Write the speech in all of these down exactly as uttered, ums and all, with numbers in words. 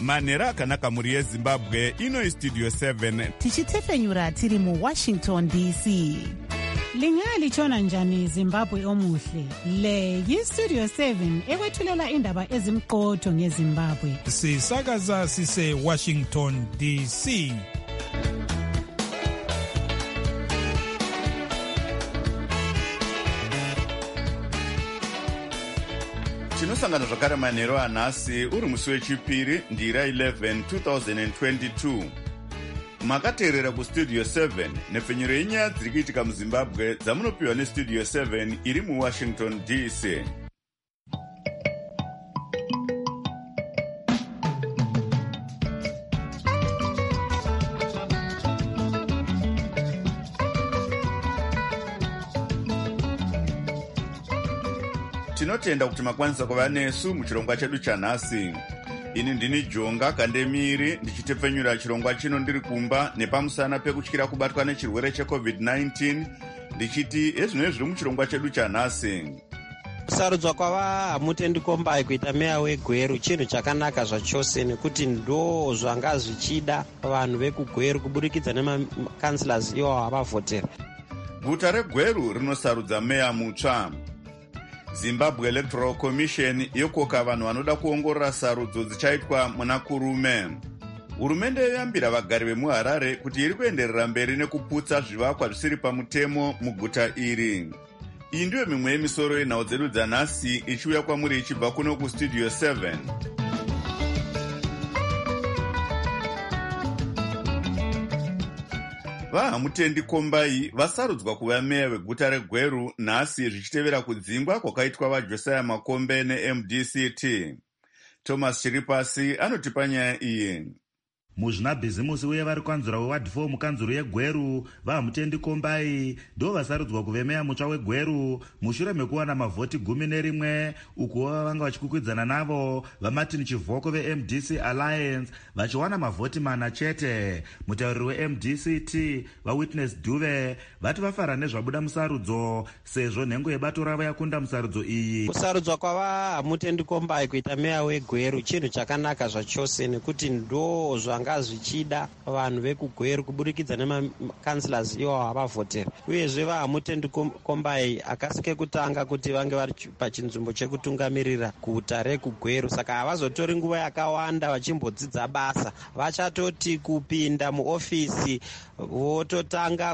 manhero akanaka mhuri yezimbabwe. Ino istudio seven tichitefenyura tiri muwashington D C. Lingalitshona njani Zimbabwe omuhle? Le yistudio seven ekwethulela indaba ezimqotho ngeZimbabwe. Sisakaza sise Washington D C. tinosangana zvakare manhero anhasi uri musi wechipiri ndira eleven twenty twenty-two. makateerera kustudio seven nepfenyuro yenyaya dziri kuitika muzimbabwe dzamunopiwa nestudio seven iri muwashington D C. tinotenda kuti makwanisa kuva nesu muchirongwa chedu chanhasi. Ini ndini Jonga Kandemiri ndichitepfenyura chirongwa chino ndiri kumba nepamusana pekutyira kubatwa nechirwere checovid nineteen ndichiti ezvino zviri muchirongwa chedu chanhasi. Kusarudzwa kwava Hamutendi Kombai kuita meya weGweru chinhu chakanaka zvachose nekuti ndo zvanga zvichida vanhu vekugweru kuburikidza nemakansilas ivo havavhotera. Guta reGweru rinosarudza meya mutsva. Zimbabwe Electoral Commission yokoka vanhu vanoda kuongorora sarudzo dzichaitwa muna kurume. Hurumende yoyambira vagari vemuHarare kuti iri kuenderera mberi nekuputsa zvivakwa zvisiri pamutemo muguta iri. Iyi ndiyo mimwe yemisoro yenhau dzedu dzanhasi ichiuya kwamuri ichibva kuno kustudio seven. vaHamutendi Kombai vasarudzwa kuva meya weguta reGweru nhasi zvichitevera kudzingwa kwakaitwa vaJosiah Makombe neM D C T. Thomas Chiripasi anotipa nyaya iyi. muzvinabhizimusi uye vari kwanzura weward four mukanzuro yeGweru vaHamutendi Kombai ndo vasarudzwa kuve meya mutsva weGweru mushure mekuwana mavhoti gumi nerimwe uko vanga vachikukwidzanan navo vaMartin Chivhoko veM D C Alliance vachiwana mavhoti mana chete. Mutauriri weM D C T vaWitness Duve vati vafara nezvabuda musarudzo sezvo nhengo yebato ravo yakunda musarudzo iyi. Kusarudzwa kwava Hamutendi Kombai kuita meya weGweru chinhu chakanaka zvachose nekuti ndo zvanga zvichida vanhu vekugweru kuburikidza nemakansilas ivo havavhotera. Uyezve vaHamutendi Kombai akasike kutanga kuti vange vari pachinzvimbo chekutungamirira guta rekugweru, saka havazotori nguva yakawanda vachimbodzidza basa. Vachatoti kupinda muofisi vototanga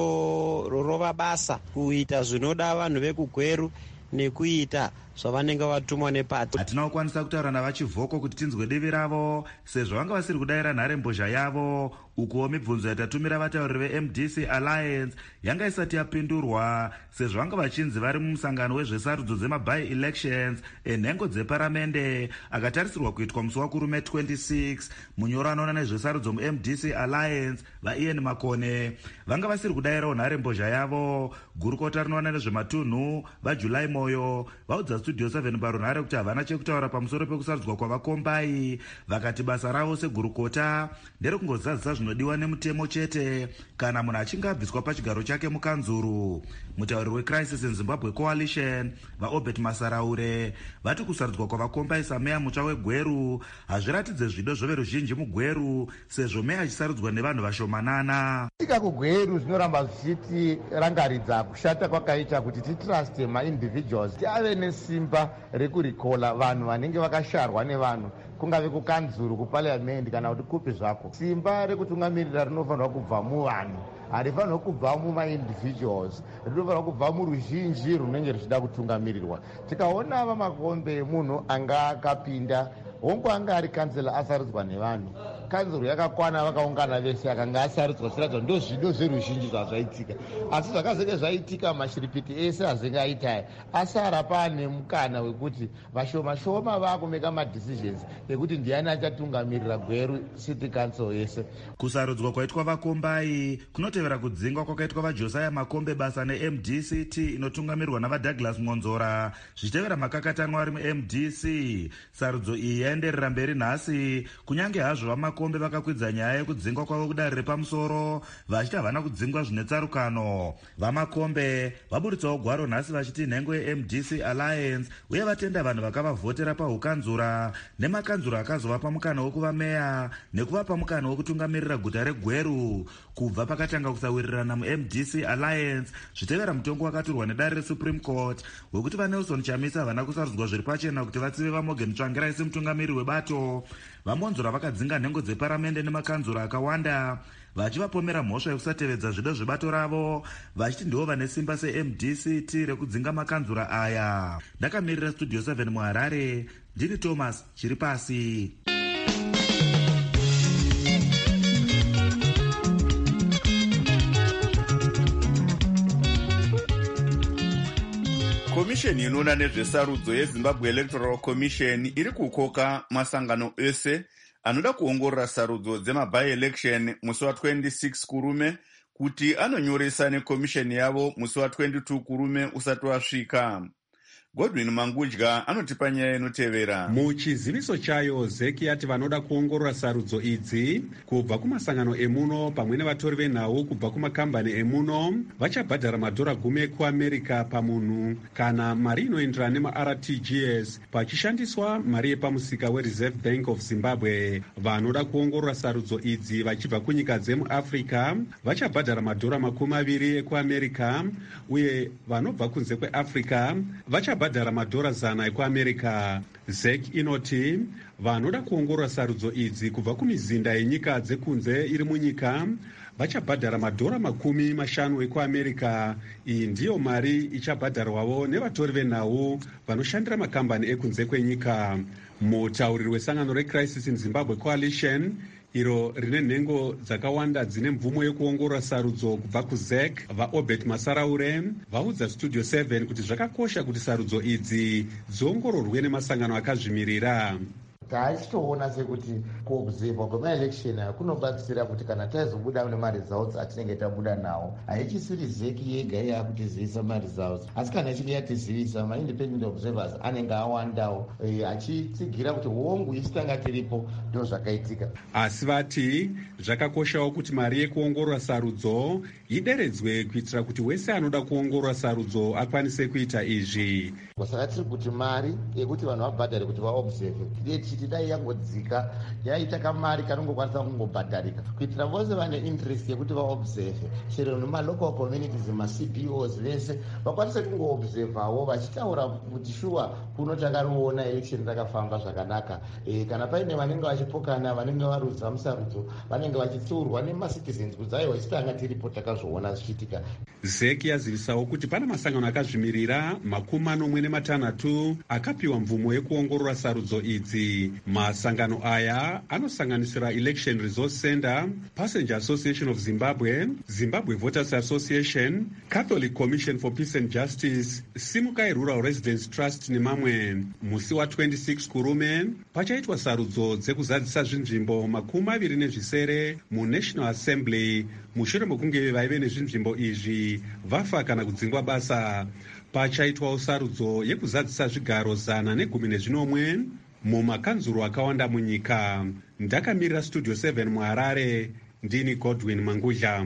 kutorova basa kuita zvinoda vanhu vekugweru nekuita zvavanenge vatumwa nepati. hatina kukwanisa kutaura navaChivhoko kuti tinzwe divi ravo sezvo vanga vasiri kudayira nharembozha yavo ukuwo mibvunzo yatatumira vatauriri veM D C Alliance yanga isati yapindurwa sezvo vanga vachinzi vari mumusangano wezvesarudzo dzemaby elections enhengo dzeparamende akatarisirwa kuitwa musi wakurume twenty-six. munyoro anoona nezvesarudzo muM D C Alliance vaIan Makone vanga vasiri kudayirawo nharembozha yavo. gurukota rinoona nezvematunhu vaJulai Moyo vaudza studio seven parunhare kuti havana chekutaura pamusoro pekusarudzwa kwavakombai. vakati basa ravo segurukota nderekungozadzisa zvinodiwa nemutemo chete kana munhu achinge abviswa pachigaro chake mukanzuru. mutauriri weCrisis in Zimbabwe Coalition vaObert Masaraure vati kusarudzwa kwavakombai sameya mutsva weGweru hazviratidze zvido zvoveruzhinji muGweru sezvo meya achisarudzwa nevanhu vashomanana. tika kuGweru zvinoramba zvichiti rangaridza kushata kwakaita kuti titruste maindividuals tiave nesimba rekurikola vanhu vanenge vakasharwa nevanhu kungave kukanzuru kupaliamendi kana kuti kupi zvako. simba rekutungamirira rinofanirwa kubva muvanhu, harifanirwa kubva mumaindividuals, rinofanirwa kubva muruzhinji runenge ruchida kutungamirirwa. tikaona vaMakombe munhu anga akapinda hongu anga ari kansela asarudzwa nevanhu, kanzuro yakakwana vakaungana vese akanga asarudzwa siradzwa ndo zvido zveruzhinji zvazvaitika. asi zvakazenge zvaitika mashiripiti ese azenge aita asara pane mukana wekuti vashoma-shoma vakumeka madecisions ekuti ndiani achatungamirira Gweru city council yese. kusarudzwa kwaitwa vakombai kunotevera kudzingwa kwakaitwa vaJosiah Makombe basa neM D C T inotungamirwa navaDouglas Ngonzora zvichitevera makakatanwa ari muM D C. sarudzo iyi yaenderera mberi nhasi kunyange hazvo vaMakombe vemakombe vakakwidza nyaya yekudzingwa kwavo kudare repamusoro vachiti havana kudzingwa zvine tsarukano. Vamakombe vaburitsawo gwaro nhasi vachiti nhengo yeM D C Alliance uye vatenda vanhu vakavavhotera paukanzura nemakanzura akazovapa mukana wekuva meya nekuvapa mukana wekutungamirira guta reGweru kubva pakatanga kusawirirana muM D C Alliance zvitevera mutongo wakaturwa nedare reSupreme Court wekuti vaNelson Chamisa havana kusarudzwa zviri pachena kuti vatsive vaMorgan Tsvangirai semutungamiri webato. Vamonzora vakadzinga nhengo dzeparamende nemakanzura akawanda vachivapomera mhosva yekusatevedza zvido zvebato ravo vachiti ndivo vane simba seM D C T rekudzinga makanzura aya. Ndakamirira Studio seven muHarare, ndini Thomas Chiripasi. Komisheni inoona nezvesarudzo yeZimbabwe Electoral Commission iri kukoka masangano ese anoda kuongorora sarudzo dzema-by-election musi wa26 kurume kuti anonyoresa nekomisheni yavo musi wa22 kurume usati wasvika. Godwin Mangudya anotipa nyaya inotevera. Muchiziviso chayo zeki yati vanoda kuongorora sarudzo idzi kubva kumasangano emuno pamwe nevatori venhau kubva kumakambani emuno vachabhadhara madhora gumi ekuamerica pamunhu kana mari inoenderana nemaR T G S pachishandiswa mari yepamusika weReserve Bank of Zimbabwe. Vanoda kuongorora sarudzo idzi vachibva kunyika dzemuAfrica vachabhadhara madhora makumi maviri ekuamerica uye vanobva kunze kweAfrica vacha bhadhara madhora zana ekuamerica. Zek inoti vanoda kuongorora sarudzo idzi kubva kumizinda yenyika dzekunze iri munyika vachabhadhara madhora makumi mashanu ekuamerica. Iyi ndiyo mari ichabhadharwawo nevatori venhau vanoshandira makambani ekunze kwenyika. Mutauriri wesangano reCrisis in Zimbabwe Coalition iro rine nhengo dzakawanda dzine mvumo yekuongorora sarudzo kubva kuZek vaObert Masaraure vaudza Studio seven kuti zvakakosha kuti sarudzo idzi dziongororwe nemasangano akazvimirira. Taichitoona sekuti kuobserva kwemaelection aya kunobatsira kuti kana taizobuda nemaresults atinenge tabuda nawo haichisiri zeki yega yaakutizivisa maresults asi kana ichinge yatizivisa maindependent observers anenge awandawo e, achitsigira kuti hongu isi tanga tiripo ndo zvakaitika. Asi vati zvakakoshawo kuti mari yekuongorora sarudzo ideredzwe kuitira kuti wese anoda kuongorora sarudzo akwanise kuita izvi. Saka tiri kuti mari yekuti vanhu vabhadhare kuti vaobserve tichiti dai yangodzika yaita kamari kanongokwanisa kungobhadharika kuitira vose vane interest yekuti vaobserve chero nemalocal communities ma-C B Os vese vakwanise kungoobservawo vachitaura kuti shuwa kuno takanoona election takafamba zvakanaka. E, kana paine vanenge vachipokana vanenge varudza musarudzo vanenge vachitsiurwa nemacitizens kuti aiwa isi tanga tiripo takazvoona zvichiitika. Zeki yazivisawo kuti pana masangano akazvimirira makumi manomwe nematanhatu akapiwa mvumo yekuongorora sarudzo idzi. Masangano aya anosanganisira Election Resource Center, Passenger Association of Zimbabwe, Zimbabwe Voters Association, Catholic Commission for Peace and Justice, Simukai Rural Residents Trust nemamwe. Musi wa26 kurume pachaitwa sarudzo dzekuzadzisa zvinzvimbo makumi maviri nezvisere muNational Assembly mushure mekunge vaive nezvinzvimbo izvi vafa kana kudzingwa basa. Pachaitwawo sarudzo yekuzadzisa zvigaro zana negumi nezvinomwe mumakanzuro akawanda munyika. Ndakamirira Studio seven muHarare, ndini Godwin Mangudya.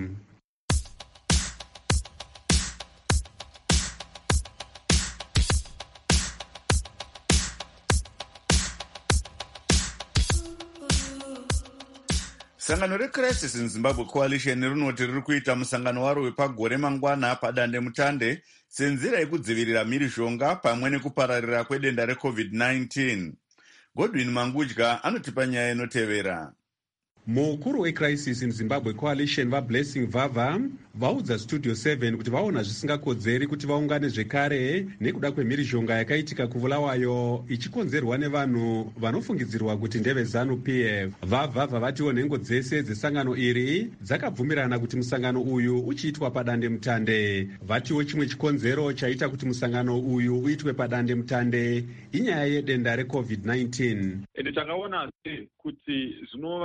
Sangano reCrisis in Zimbabwe Coalition rinoti riri kuita musangano waro wepagore mangwana padande mutande senzira yekudzivirira mhirizhonga pamwe nekupararira kwedenda reCovid nineteen. Godwin Mangudya anotipa nyaya inotevera. Mukuru weCrisis in Zimbabwe Coalition vaBlessing Vava vaudza Studio seven kuti vaona zvisingakodzeri kuti vaungane zvekare nekuda kwemhirizhonga yakaitika kuvulawayo ichikonzerwa nevanhu vanofungidzirwa kuti ndeve ZANU-P F. Vavha vatiwo nhengo dzese dzesangano iri dzakabvumirana kuti musangano uyu uchiitwa padande mutande. Vatiwo chimwe chikonzero chaita kuti musangano uyu uitwe padande mutande inyaya yedenda reCovid nineteen. Ende takaona kuti zvinova zviri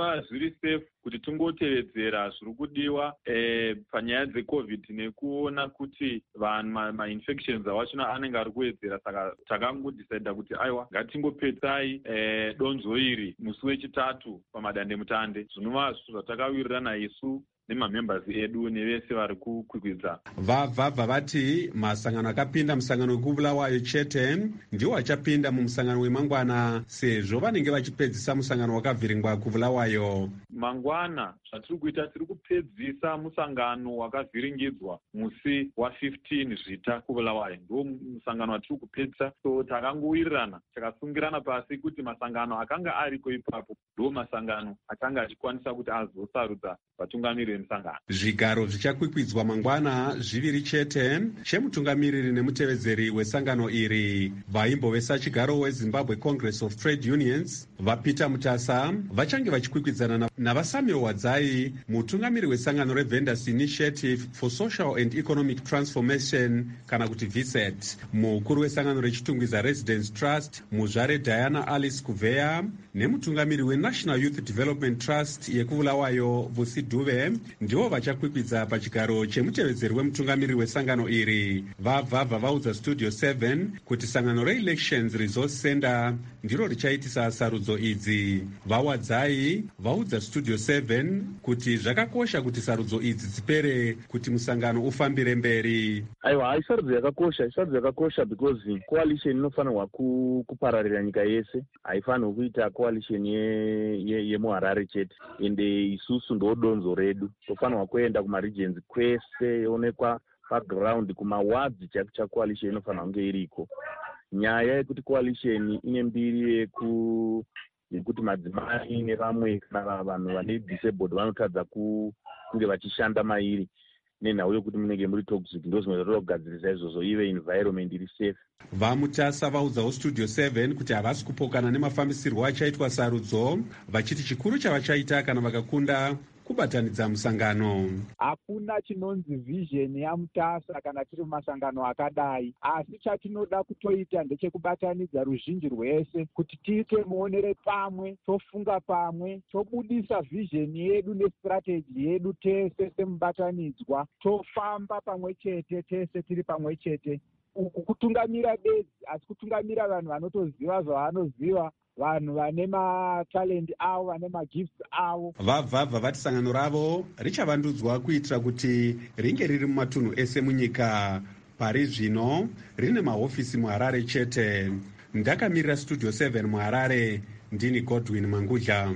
tiri safe, kuti tungotevedzera zviri kudiwa eh, panyaya dzecovid nekuona kuti vanhu mainfections awachona anenge ari kuwedzera. Saka takangodecida kuti aiwa ngatingopedzai eh, donzo iri musi wechitatu pamadandemutande, zvinova zvatakawirirana isu nemamembers edu nevese vari kukwikwidza. Vabva vati masangano akapinda musangano wekubulawayo chete ndiwo achapinda mumusangano wemangwana, sezvo vanenge vachipedzisa musangano wakavhiringwa kubulawayo. Mangwana zvatiri kuita, tiri kupedzisa musangano wakavhiringidzwa musi wa15 zvita kubulawayo, ndo musangano watiri kupedzisa. So takangowirirana takasungirana pasi kuti masangano akanga ariko ipapo ndo masangano akanga achikwanisa kuti azosarudza vatungamiriri vemusangano. Zvigaro zvichakwikwidzwa mangwana zviviri chete, chemutungamiriri nemutevedzeri wesangano iri. Vaimbovesa chigaro weZimbabwe Congress of Trade Unions vaPeter Mutasa vachange vachikwikwidzana navaSamuel Wadzai, mutungamiri wesangano reVendors Initiative for Social and Economic Transformation kana kuti V S E T, mukuru wesangano rechitungwiza Residence Trust muzvare Diana Alice Kuveya nemutungamiri weNational Youth Development Trust yekubulawayo Vusi Duve ndivo vachakwikwidza pachigaro chemutevedzeri wemutungamiri wesangano iri. Vabva vaudza Studio seven kuti sangano reElections Resource Center ndiro richaitisa sarudzo idzi. Vawadzai vaudza Studio seven kuti zvakakosha kuti sarudzo idzi dzipere kuti musangano ufambire mberi. Aiwa, isarudzo yakakosha, isarudzo yakakosha because coalition inofanirwa kupararira nyika yese, haifanirwi kuita coalition yemuHarare chete, ende isusu ndo donzo redu. Tofanirwa kuenda kumaregions kwese, onekwa paground kumawards chaku cha coalition inofanirwa kunge iriko. Nyaya yekuti coalition ine mbiri yeku yekuti madzimai nevamwe kana vanhu vane disabled vanotadza kunge vachishanda mairi nenhau yokuti munenge muri toxic, ndo zvimwe zvatinoda kugadzirisa izvozvo, ive environment iri safe. VaMutasa vaudzawo Studio seven kuti havasi kupokana nemafambisirwo achaitwa sarudzo, vachiti chikuru chavachaita kana vakakunda kubatanidza musangano. Hakuna chinonzi vision yaMutasa kana tiri mumasangano akadai, asi chatinoda kutoita ndechekubatanidza ruzhinji rwese kuti tiite muonere pamwe, tofunga pamwe, tobudisa vision yedu nestrategy yedu tese semubatanidzwa, tofamba pamwe chete tese tiri pamwe chete. Uku kutungamira bedzi, asi kutungamira vanhu vanotoziva zvavanoziva, vanhu vane matalendi avo, vane magifts avo. Vabva vati sangano ravo richavandudzwa kuitira kuti ringe riri mumatunhu ese munyika. Pari zvino rine mahofisi muHarare chete. Ndakamirira Studio seven muHarare, ndini Godwin Mangudla.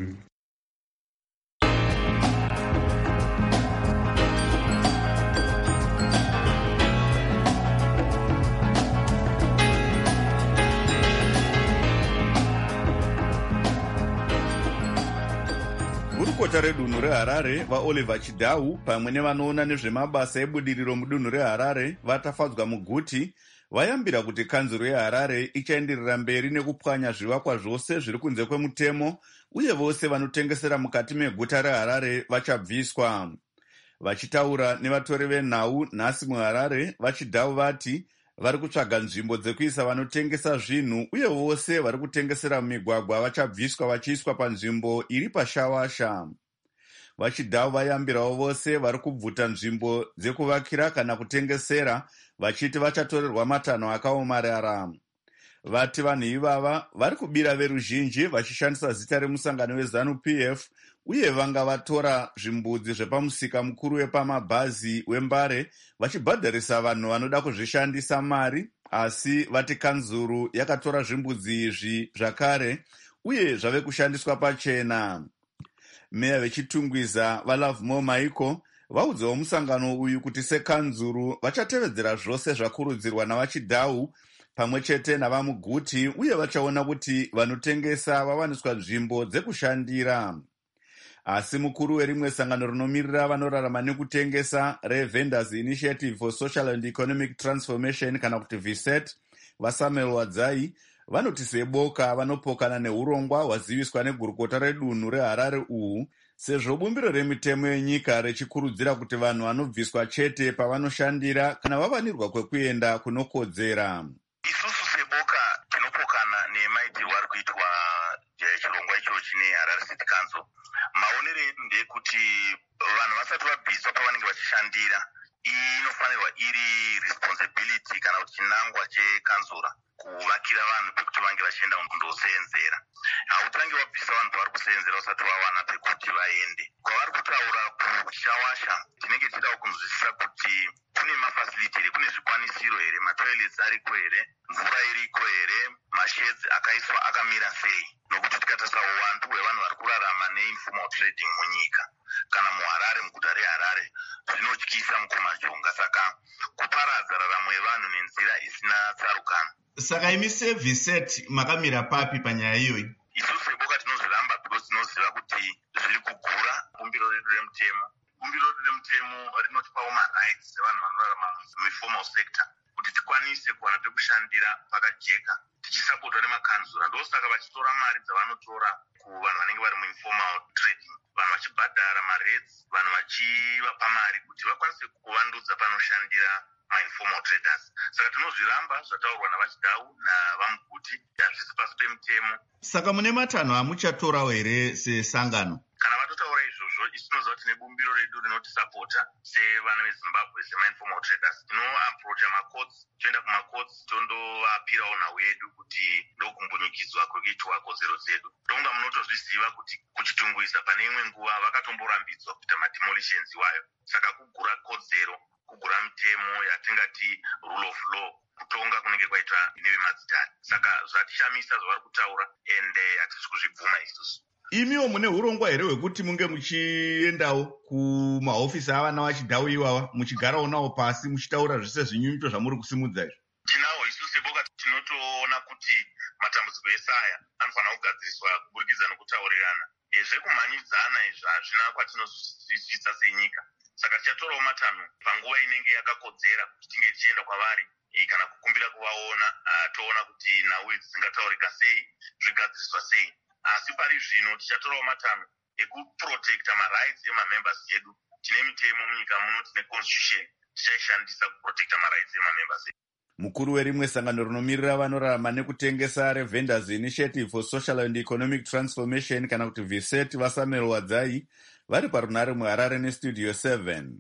gurukota redunhu reHarare vaOliver Chidau pamwe nevanoona nezvemabasa ebudiriro mudunhu reHarare vatafadzwa muguti vayambira kuti kanzuro yeHarare ichaenderera mberi nekupwanya zvivakwa zvose zviri kunze kwemutemo uye vose vanotengesera mukati meguta reHarare vachabviswa. Vachitaura nevatori venhau nhasi muHarare, vaChidau vati vari kutsvaga nzvimbo dzekuisa vanotengesa zvinhu uye vose vari kutengesera mumigwagwa vachabviswa vachiiswa panzvimbo iri pashawasha. VaChidau vayambirawo vose vari kubvuta nzvimbo dzekuvakira kana kutengesera, vachiti vachatorerwa matanho akaomarara. Vati vanhu ivava vari kubira veruzhinji vachishandisa zita remusangano weZANU-P F uye vanga vatora zvimbudzi zvepamusika mukuru wepamabhazi wembare vachibhadharisa vanhu vanoda kuzvishandisa mari, asi vati kanzuru yakatora zvimbudzi izvi zvakare uye zvave kushandiswa pachena. Meya vechitungwiza vaLovemore Michael vaudzawo musangano uyu kuti sekanzuru vachatevedzera zvose zvakurudzirwa navaChidau pamwe chete navamuguti uye vachaona kuti vanotengesa vawaniswa nzvimbo dzekushandira. Asi mukuru werimwe sangano rinomirira vanorarama nekutengesa reVendors Initiative for Social and Economic Transformation kana kuti V S E T vaSamuel Wadzai vanoti seboka vanopokana neurongwa hwaziviswa negurukota redunhu reHarare uhu, sezvo bumbiro remitemo yenyika rechikurudzira kuti vanhu vanobviswa chete pavanoshandira kana vavanirwa kwekuenda kunokodzera. Isusu seboka tinopokana nemaitirwo ari kuitwa chirongwa icho chine Harare City Council maonero edu ndeyekuti vanhu vasati vabviswa pavanenge vachishandira, iyi inofanirwa iri responsibility kana kuti chinangwa chekanzura kuvakira vanhu pekuti vange vachienda kundoseenzera. Hautange wabvisa vanhu pavari kuseenzera usati vawana pekuti vaende. Kwavari kutaura kushawasha, tinenge tichidawo kunzwisisa kuti kune mafacility here, kune zvikwanisiro here, matoilets ariko here, mvura iriko here, masheds akaiswa akamira sei. Nokuti tikatarisa uwandu hwevanhu vari kurarama neinformal trading munyika kana muHarare, muguta reHarare, zvinotyisa mukomajonga. Saka kuparadza raramo yevanhu nenzira isina tsarukano. Saka imi seVset makamira papi panyaya iyoyi? Isusu seboka tinozviramba because tinoziva kuti zviri kugura bumbiro redu remutemo. Bumbiro redu remutemo rinotipawo marights evanhu vanorarama muinformal sector kuti tikwanise kuwana pekushandira pakajeka tichisapotwa nemakanzura. Ndosaka vachitora mari dzavanotora kuvanhu vanenge vari muinformal trading, vanhu vachibhadhara marates, vanhu vachivapa mari kuti vakwanise kuvandudza panoshandira mainformal traders. Saka tinozviramba zvataurwa navachidau navamuguti, hazvisi pasi pemutemo. Saka mune matanho amuchatorawo here sesangano? Kana vatotaura izvozvo, isu tinoziva kuti nebumbiro redu rinotisapota sevana veZimbabwe semainformal traders. Tinoaprocha macourts, toenda kumacourts tondovapirawo nhau yedu kuti ndokumbunyikidzwa kwekuitwa kodzero dzedu. Ndonga munotozviziva kuti kuchitunguisa pane imwe nguva vakatomborambidzwa kuita mademolitions iwayo. Saka kugura kodzero, kugura mitemo yatingati rule of law, kutonga kunenge kwaitwa nevemadzitari. Saka zvatishamisa zvavari kutaura ende hatisi kuzvibvuma isusu. Imiwo mune urongwa here hwekuti munge muchiendawo kumahofisi avana vachidhau ivava, muchigarawo nawo pasi muchitaura zvese zvinyunyuto zvamuri kusimudza izvo? Tinawo isu seboka tinotoona kuti matambudziko ese aya anofanira kugadziriswa kuburikidza nokutaurirana. Zvekumhanyidzana izvi hazvina kwatinozwisisa senyika. Saka tichatorawo matanho panguva inenge yakakodzera kuti tinge tichienda kwavari kana kukumbira kuvaona, toona kuti nhau idzi dzingataurika sei, zvigadziriswa sei. Asi pari zvino tichatorawo matanho ekuprotecta marights emamembers edu. Tine mitemo munyika muno, tine constitution, tichaishandisa kuprotecta marights emamembers edu. Mukuru werimwe sangano rinomirira vanorarama nekutengesa reVendors Initiative for Social and Economic Transformation kana kuti VSET, Vasamuel Wadzai, vari parunare muHarare nestudio seven.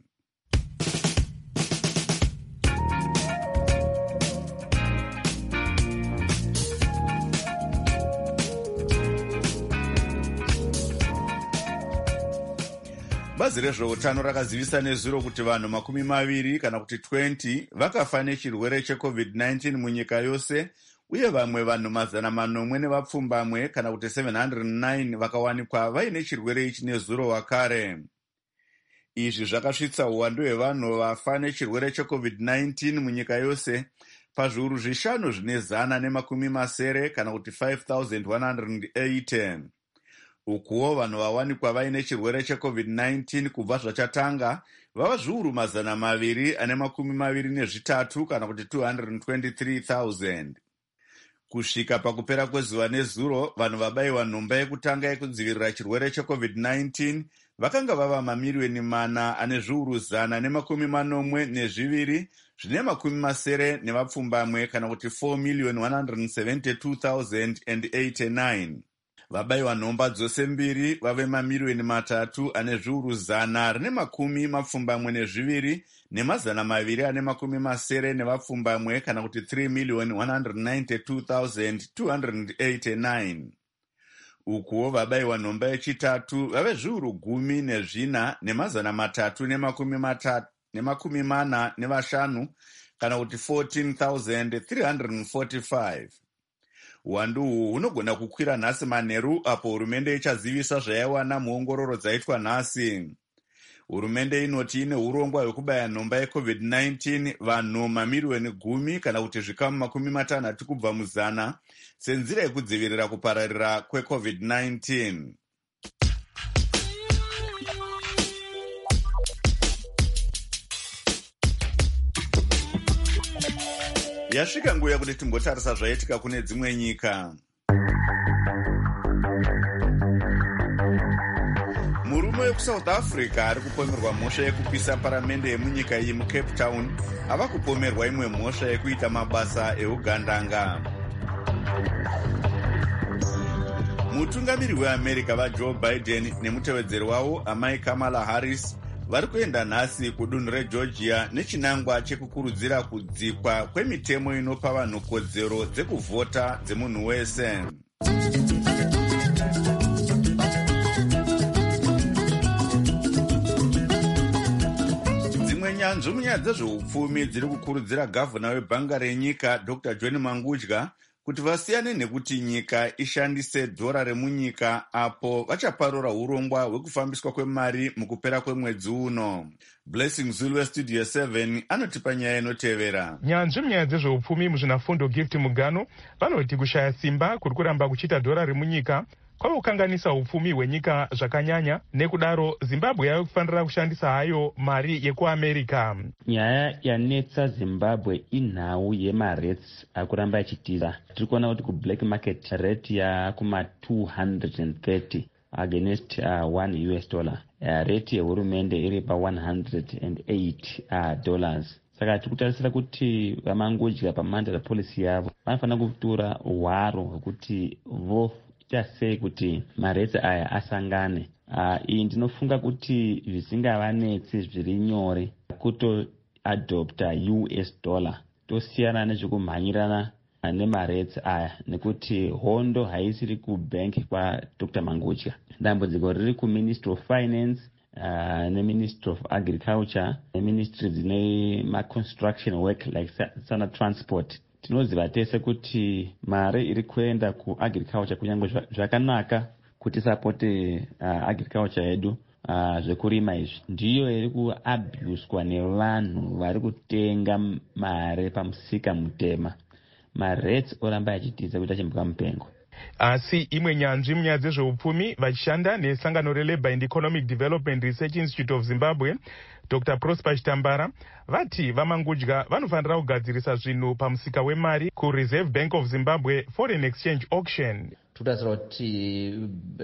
Bazi rezveutano rakazivisa nezuro kuti vanhu makumi maviri kana kuti twenty vakafa nechirwere checovid nineteen munyika yose, uye vamwe vanhu mazana manomwe nevapfumbamwe kana kuti seven hundred nine vakawanikwa vaine chirwere ichi nezuro wakare. Izvi zvakasvitsa uwandu hwevanhu vafa nechirwere checovid nineteen munyika yose pazviuru zvishanu zvine zana nemakumi masere kana kuti five thousand one hundred eighty. Ukuwo vanhu vawanikwa vaine chirwere checovid nineteen kubva zvachatanga vava zviuru mazana maviri ane makumi maviri nezvitatu kana kuti two hundred twenty-three thousand. Kusvika pakupera kwezuva nezuro, vanhu vabayiwa nhomba yekutanga yekudzivirira chirwere checovid nineteen vakanga vava mamiliyoni mana ane zviuru zana nemakumi manomwe nezviviri zvine makumi masere nevapfumbamwe kana kuti four million one hundred seventy-two thousand eighty-nine. Vabayiwa nhomba dzose mbiri vave mamiliyoni matatu ane zviuru zana rine makumi mapfumbamwe nezviviri nemazana maviri ane makumi masere nevapfumbamwe kana kuti three million one hundred ninety-two thousand two hundred eighty-nine. Ukuwo vabayiwa nhomba yechitatu vave zviuru gumi nezvina nemazana matatu nemakumi matatu nemakumi mana nevashanu kana kuti fourteen thousand three hundred forty-five. Uwandu uhu hunogona kukwira nhasi manheru apo hurumende ichazivisa zvaiwana muongororo dzaitwa nhasi. Hurumende inoti ine urongwa hwekubaya nhomba yecovid nineteen vanhu mamiliyoni gumi kana kuti zvikamu makumi matanhatu kubva muzana senzira yekudzivirira kupararira kwecovid nineteen. Yasvika nguva yekuti timbotarisa zvaitika kune dzimwe nyika. Murume wekuSouth Africa ari kupomerwa mhosva yekupisa paramende yemunyika iyi muCape Town ava kupomerwa imwe mhosva yekuita mabasa eugandanga. mutungamiri weamerica vajoe biden nemutevedzeri wavo amai kamala harris vari kuenda nhasi kudunhu regeorgia nechinangwa chekukurudzira kudzikwa kwemitemo inopa vanhu kodzero dzekuvhota dzemunhu wese. dzimwe nyanzvi munyaya dzezveupfumi dziri kukurudzira gavhuna webhanga renyika dr john mangudya kuti vasiyane nekuti nyika ishandise dhora remunyika apo vachaparura urongwa hwekufambiswa kwemari mukupera kwemwedzi uno. Blessing Zulu westudio seven anotipa nyaya inotevera. Nyanzvi munyaya dzezveupfumi muzvinafundo gift mugano vanoti kushaya simba kuri kuramba kuchita dhora remunyika kwaukanganisa upfumi hwenyika zvakanyanya, nekudaro Zimbabwe yave kufanira kushandisa hayo mari yekuamerica. Nyaya yanetsa Zimbabwe inhau yemarates akuramba achitiza. Tiri kuona kuti kublack market rate yakuma two hundred thirty against uh, one U S dollar. Uh, rate yehurumende iri pa one hundred eight uh, dollars. Saka tikutarisira kuti vamangudya pamandara policy yavo vanofanira kutora hwaro hwekuti vo ita sei kuti marete aya asangane. Uh, iyi ndinofunga kuti zvisingavanetsi zviri nyore kutoadopta U S dollar tosiyana nezvekumhanyirana nemarete aya, nekuti hondo haisiri kubank kwa Dr Mangudya. Dambudziko riri kuMinistry of Finance uh, neMinistry of Agriculture neministry dzine maconstruction work like sana transport. Tinoziva tese kuti mare iri kuenda kuagriculture kunyange zvakanaka kuti sapote uh, agriculture yedu uh, zvekurima izvi ndiyo iri kuabuswa nevanhu vari kutenga mare pamusika mutema. Marets oramba achitiza kuti achimbuka mupengo. Asi imwe nyanzvi munyaya dzezveupfumi vachishanda nesangano reLabour and Economic Development Research Institute of Zimbabwe Doctor Prosper Chitambara vati vamangudya vanofanira kugadzirisa zvinhu pamusika wemari kuReserve Bank of Zimbabwe Foreign Exchange Auction. Tutasira kuti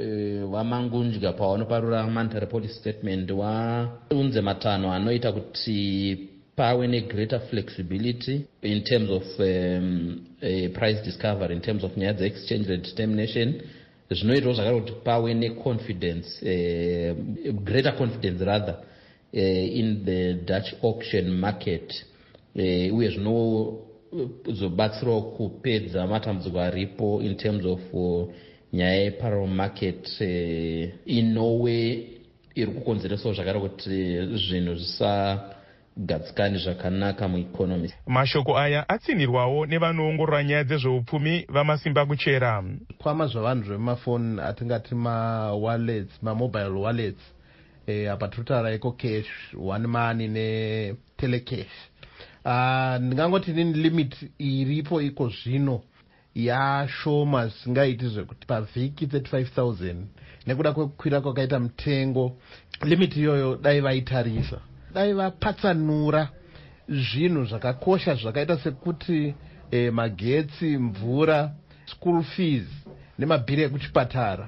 vamangudya pavanoparura monetary policy statement waunze matano anoita kuti pave negreater flexibility in terms of um, uh, price discovery, in terms of nyaya dze-exchange rate determination, zvinoitawo zvakare kuti pave neconfidence, uh, greater confidence rather, uh, in the Dutch auction market, uye zvinozobatsirawo kupedza matambudziko aripo in terms of uh, nyaya yeparallel market uh, inowe iri kukonzeresawo zvakare kuti zvinhu zvisa gadzikani zvakanaka mueconomy. Mashoko aya atsinirwawo nevanoongorora nyaya dzezveupfumi vamasimba kuchera. Kwama zvavanhu zvemafoni atingati ma-wallets, ma-mobile wallets, eh, apa totara eko cash, one money ne-telecash. Uh, ndingangoti nini limit iripo iko zvino yashoma zvingaiti zvekuti pavhiki thirty-five thousand nekuda kwekukwira kwakaita mutengo. Limit iyoyo dai vaitarisa. Dai vapatsanura zvinhu zvakakosha zvakaita sekuti eh, magetsi, mvura, school fees nemabhiri ekuchipatara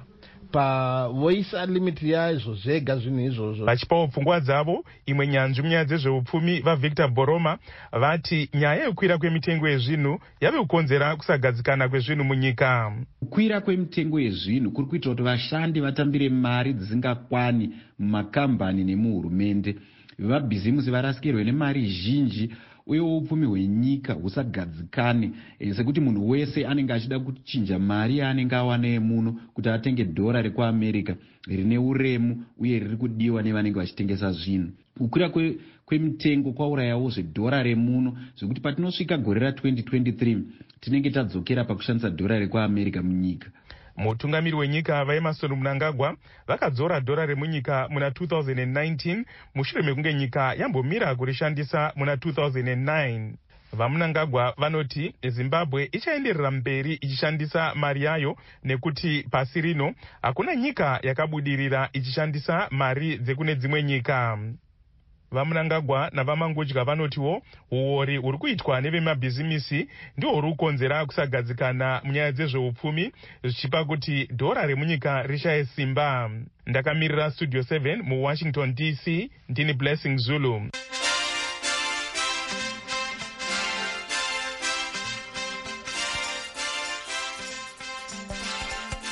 pavoisa limit yazvo zvega zvinhu izvozvo. Vachipawo pfungwa dzavo imwe nyanzvi munyaya dzezveupfumi vaVictor Boroma vati nyaya yekukwira kwemitengo yezvinhu yave kukonzera kusagadzikana kwezvinhu munyika. Kukwira kwemitengo yezvinhu kuri kuita kuti vashandi vatambire mari dzisingakwani mumakambani nemuhurumende. Vabhizimusi varasikirwe nemari zhinji uye upfumi hwenyika husagadzikane, sekuti munhu wese anenge achida kuchinja mari yaanenge awana yemuno kuti atenge dhora rekuAmerica rine uremu uye riri kudiwa nevanenge vachitengesa zvinhu. Kukwira kwe, kwemitengo kwaurayawo zvedhora remuno zvekuti patinosvika gore ra-twenty twenty-three tinenge tadzokera pakushandisa dhora rekuAmerica munyika. Mutungamiri wenyika vaEmmerson Mnangagwa vakadzora dhora remunyika muna two thousand nineteen mushure mekunge nyika yambomira kurishandisa muna two thousand nine. VaMnangagwa vanoti Zimbabwe ichaenderera mberi ichishandisa mari yayo nekuti pasi rino hakuna nyika yakabudirira ichishandisa mari dzekune dzimwe nyika. VaMnangagwa navamangudya vanotiwo uori uri kuitwa nevemabhizimisi ndiwo uri kukonzera kusagadzikana munyaya dzezveupfumi zvichipa kuti dhora remunyika rishaye simba. Ndakamirira Studio seven muWashington D C, ndini Blessing Zulu.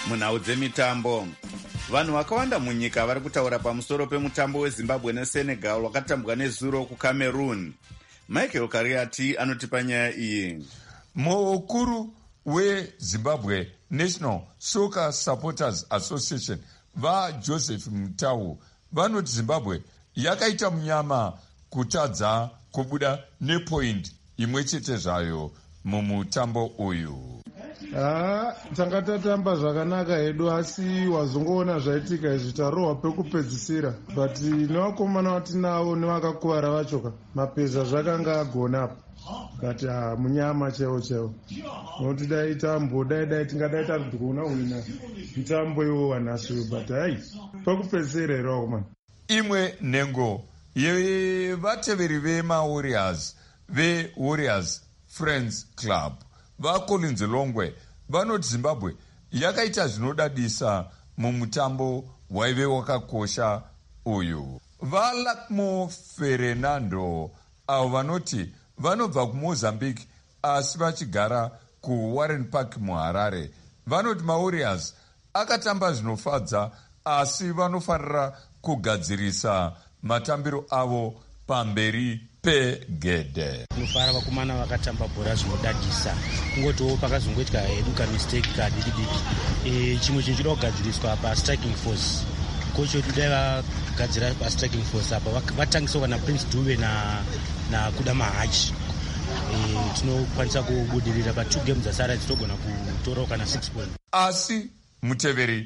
munhau dzemitambo. Vanhu vakawanda munyika vari kutaura pamusoro pemutambo wezimbabwe nesenegal wakatambwa nezuro kucameroon. Michael Kariati anotipa nyaya iyi. Mukuru weZimbabwe National Soccer Supporters Association vaJoseph Mutau vanoti Zimbabwe yakaita munyama kutadza kubuda nepoint imwe chete zvayo mumutambo uyu. Ah, tanga tatamba zvakanaka hedu asi wazongoona zvaitika izvi tarohwa pekupedzisira, but nevakomana vatinavo nevakakuvara vachoka mapeza zvakanga agona apa, but ah, munyama cheo cheo nokuti dai tambo dai dai tingadai tari kuona wina mutambo iwo wanhasi, but hai pekupedzisira here vakomana. Imwe nhengo yevateveri vemawarriors veWarriors Friends Club vaCollins Longwe vanoti Zimbabwe yakaita zvinodadisa mumutambo waive wakakosha uyu. VaLakmo Fernando avo vanoti vanobva kuMozambique asi vachigara kuWarren Park muHarare vanoti maWarriors akatamba zvinofadza asi vanofanira kugadzirisa matambiro avo pamberi pegedhe. Tinofara vakomana vakatamba bhora zvinodadisa, kungotiwo pakazongoitika hedu kamistake kadiki diki. E, chimwe chinhu chinoda kugadziriswa pastriking force. Kocha wedu dai vagadzira pastriking force apa vatangisawo kana Prince Dube na na Kuda Mahachi. E, tinokwanisa kubudirira pa two games asara titogona kutorawo kana six points. Asi muteveri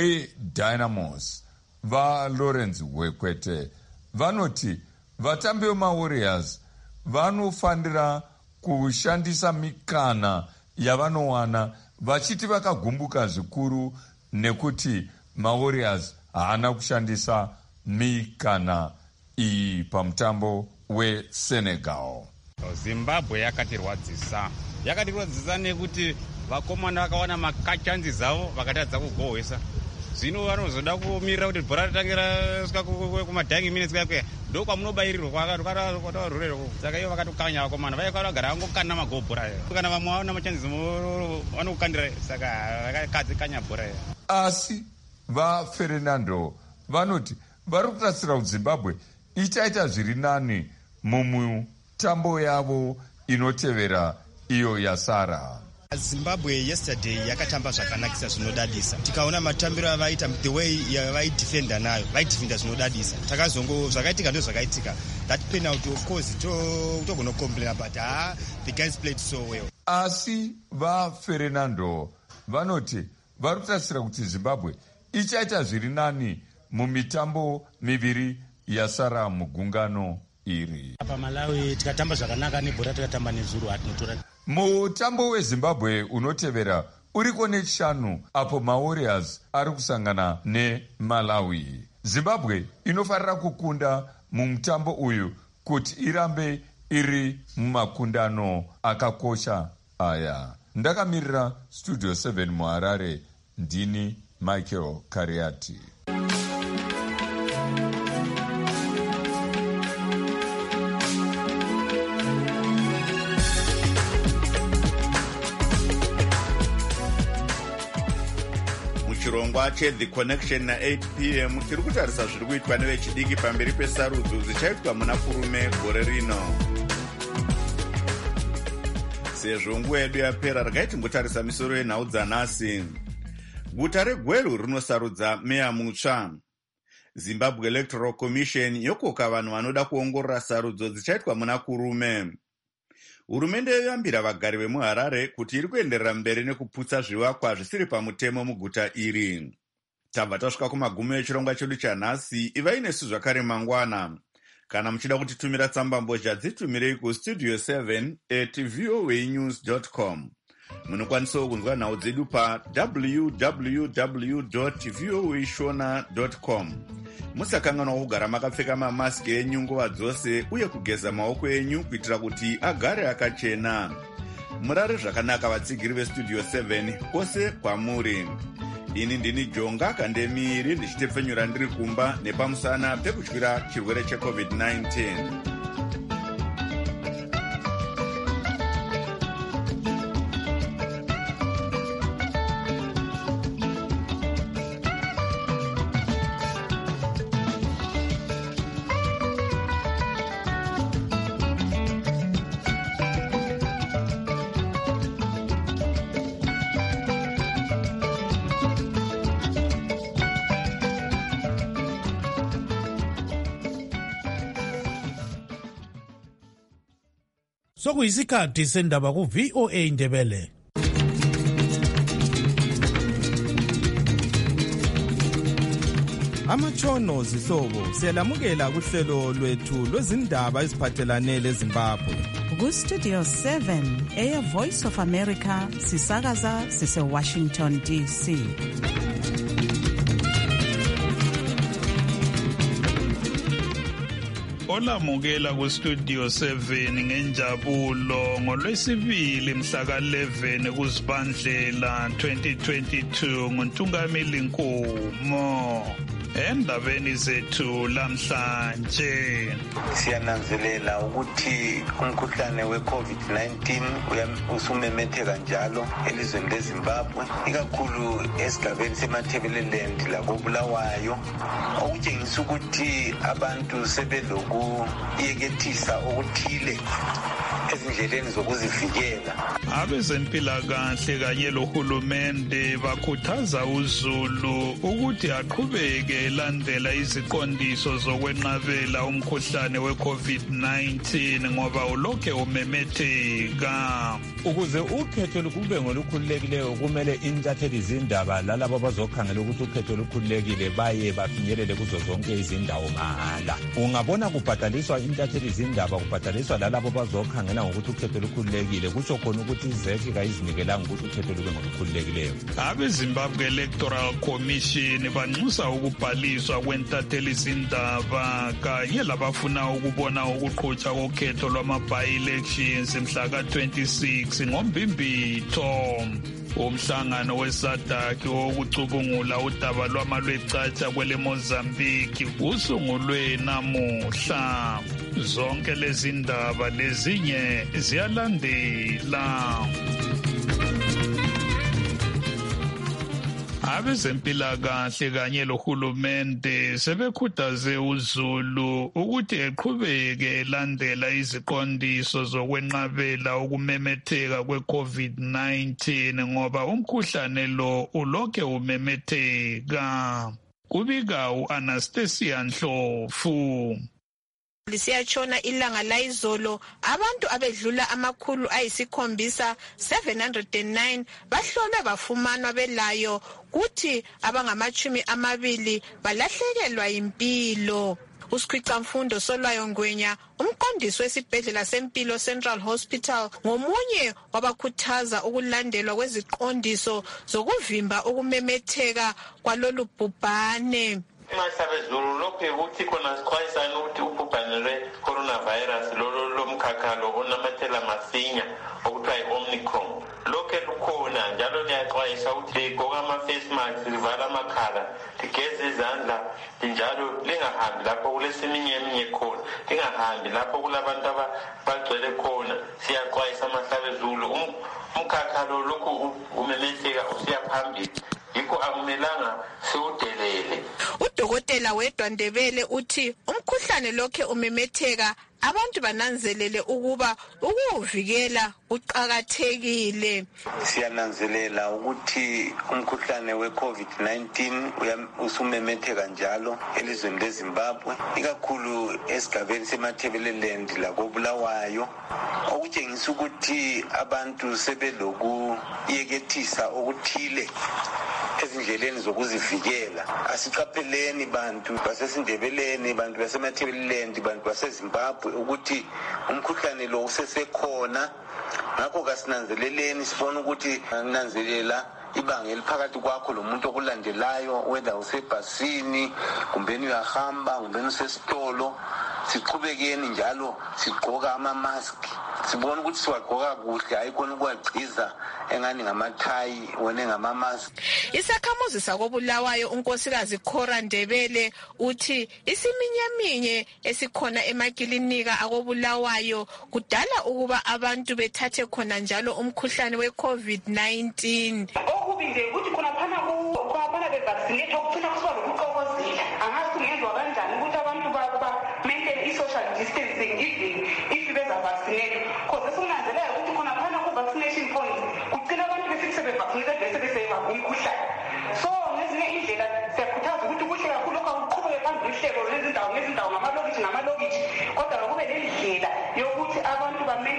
weDynamos vaLawrence Wekwete vanoti vatambi vemaWarriors vanofanira kushandisa mikana yavanowana vachiti vakagumbuka zvikuru nekuti maWarriors haana kushandisa mikana iyi pamutambo weSenegal. Zimbabwe yakatirwadzisa yakatirwadzisa nekuti vakomana vakawana makachanzi zavo vakatadza kugohwesa. Zvino vanozoda kumirira kuti bhora ritangira saka kumadhayingi minutes kakwe ndo kwamunobairirwa kwakatororero saka iyo vakatokanya vakomana vaikagara angokana magobhora kana vamwe vaona machanzi vanokukandira saka vakakadzikanya bhora. Asi vaFernando vanoti vari kutasira kuti Zimbabwe ichaita zviri nani mumutambo yavo inotevera iyo yasara. Zimbabwe yesterday yakatamba zvakanakisa zvinodadisa. Tikaona matambiro avaita, the way yavaidefenda nayo, vaidefenda zvinodadisa. Takazongo zvakaitika ndo zvakaitika. That penalty of course to togona complain but ah the guys played so well. Asi vaFernando vanoti vari kutasira kuti Zimbabwe ichaita zviri nani mumitambo miviri yasara mugungano iri. Apa Malawi tikatamba zvakanaka nebhora tikatamba nezuro atinotora. Mutambo weZimbabwe unotevera uriko nechishanu apo maWarriors ari kusangana neMalawi. Zimbabwe inofarira kukunda mumutambo uyu kuti irambe iri mumakundano akakosha aya. Ndakamirira Studio seven muHarare, ndini Michael Kariati. Chirongwa cheThe Connection na eight p m tiri kutarisa zviri kuitwa nevechidiki pamberi pesarudzo dzichaitwa muna kurume gore rino. Sezvo nguva yedu yapera regai timbotarisa misoro yenhau dzanhasi. Guta reGweru rinosarudza meya mutsva. Zimbabwe Electoral Commission yokoka vanhu vanoda kuongorora sarudzo dzichaitwa muna kurume. Hurumende yoyambira vagari vemuHarare kuti iri kuenderera mberi nekuputsa zvivakwa zvisiri pamutemo muguta iri. Tabva tasvika kumagumo echirongwa chedu chanhasi. Ivai nesu zvakare mangwana. Kana muchida kutitumira tsamba mbozha dzitumirei kustudio seven at voanews dot com. Munokwanisawo kunzwa nhau dzedu pa w w w dot voa shona dot com. Musakanganwa kugara makapfeka mamaski enyu nguva dzose uye kugeza maoko enyu kuitira kuti agare akachena. Murare zvakanaka vatsigiri vestudio seven kwose kwamuri. Ini ndini Jonga Kandemiri ndichitepfenyura ndiri kumba nepamusana pekutyira chirwere checovid nineteen. sokuyisikhathi sendaba ku-V O A Ndebele. Amatshono zihlobo siyalamukela kuhlelo lwethu lwezindaba eziphathelane leZimbabwe. Ku-Studio seven, Air Voice of America, sisakaza sise-Washington D C. Olamukela ku-Studio seven ngenjabulo ngolwesibili mhla ka-eleven kuZibandlela twenty twenty-two nguNtungameli Nkomo. Endabeni zethu lamhlanje siyananzelela ukuthi umkhuhlane we-COVID nineteen usumemetheka njalo elizweni leZimbabwe, ikakhulu esigabeni seMatabeleland lakoBulawayo, okutshengisa ukuthi abantu sebelokuyekethisa okuthile ezindleleni zokuzivikela. Abezempilakahle kanye lohulumende bakhuthaza uZulu ukuthi aqhubeke elandela iziqondiso zokwenqabela umkhuhlane we-COVID nineteen ngoba ulokhe umemetheka. Ukuze ukhetho lukube ngolukhululekileyo kumele intatheli zindaba lalabo abazokhangela ukuthi ukhetho lukhululekile baye bafinyelele kuzo zonke izindawo mahala. Ungabona kubhadaliswa intatheli zindaba, kubhadaliswa lalabo abazokhangela ngokuthi ukhetho lukhululekile, kusho khona ukuthi izeki kayizinikelanga ukuthi ukhetho lube ngolukhululekileyo. Abezimbabwe Electoral Commission banxusa ukubhaliswa kwentatheli zindaba kanye labafuna ukubona ukuqhutshwa kokhetho lwama-by-elections mhla ka-twenty-six ngoMbimbitho. Umhlangano weSADC wokucubungula udaba lwamalwecaca kwele Mozambique usungulwe namuhla. Zonke lezi ndaba lezinye ziyalandela. Abezempilakahle kanye lohulumende sebekhuthaze uZulu ukuthi eqhubeke elandela iziqondiso zokwenqabela ukumemetheka kwe-COVID nineteen ngoba umkhuhlane lo ulokhe umemetheka. Kubika u-Anastasia Ndlovu. Lisiyatshona ilanga layizolo, abantu abedlula amakhulu ayisikhombisa seven hundred nine bahlolwe bafumanwa belayo, kuthi abangamachumi amabili balahlekelwa impilo. uSikhwicamfundo Solwayo Ngwenya, umqondisi wesibhedlela sempilo Central Hospital, ngomunye wabakhuthaza ukulandelwa kweziqondiso zokuvimba ukumemetheka kwalolu bhubhane. Masabezulu lokho ukuthi khona sikhwayisana ukuthi ubhubhane lwe-coronavirus lolo lomkhakhalo onamathela masinya okuthiwa yi-Omicron lokho lukhona, njalo liyaxwayisa ukuthi ligqoke ama-face mask, livala amakhala, ligeze izandla, njalo lingahambi lapho kuleseminye eminye khona, lingahambi lapho kulabantu abagcwele khona. Siyaxwayisa Masabezulu, umkhakhalo lokhu umemetheka usiya phambili, yikho akumelanga siwudelele. Udokotela Wedwa Ndebele uthi umkhuhlane lokhe umemetheka, abantu bananzelele ukuba ukuvikela uqhakathekile. Siyananzelela ukuthi umkhuhlane we-COVID nineteen usumemetheka njalo elizweni leZimbabwe, ikakhulu esigabeni seMatabeleland lakoBulawayo, okutshengisa ukuthi abantu sebelokuyekethisa okuthile ezindleleni zokuzivikela. Asiqapheleni bantu basesindebeleni, bantu baseMatabeleland, bantu baseZimbabwe ukuthi umkhuhlane lo usesekhona. Ngakho kasinanzeleleni, sifona ukuthi nanzelela ibanga eliphakathi kwakho lo muntu okulandelayo, whether usebhasini kumbeni uyahamba kumbeni usesitolo. Siqhubekeni njalo sigqoka ama-mask, sibona ukuthi siwagqoka kuhle, hayi khona ukuwagciza engani ngamathayi wone ngama-mask. Isakhamuzi sakoBulawayo unkosikazi Cora Ndebele uthi isiminyaminya esikhona emakilinika akoBulawayo kudala ukuba abantu bethathe khona njalo umkhuhlane we-COVID nineteen. Okubi nje ukuthi khona phana khona bevaccinate okucina kusiba lokuxokozela, angazi kungenzwa kanjani ukuthi abantu ba-maintain i-social distancing even if beza-vaccinate, because esinanzelela ukuthi khona phana ku-vaccination point kugcina abantu besithi sebevaccinate bese beseva umkhuhlane. So ngezinye indlela siyakhuthaza ukuthi kuhle kakhulu lokhu akuqhubeke phambili uhlelo lwezindawo ngezindawo, ngamalokitshi ngamalokitshi, kodwa kube lendlela yokuthi abantu ba-maintain i-social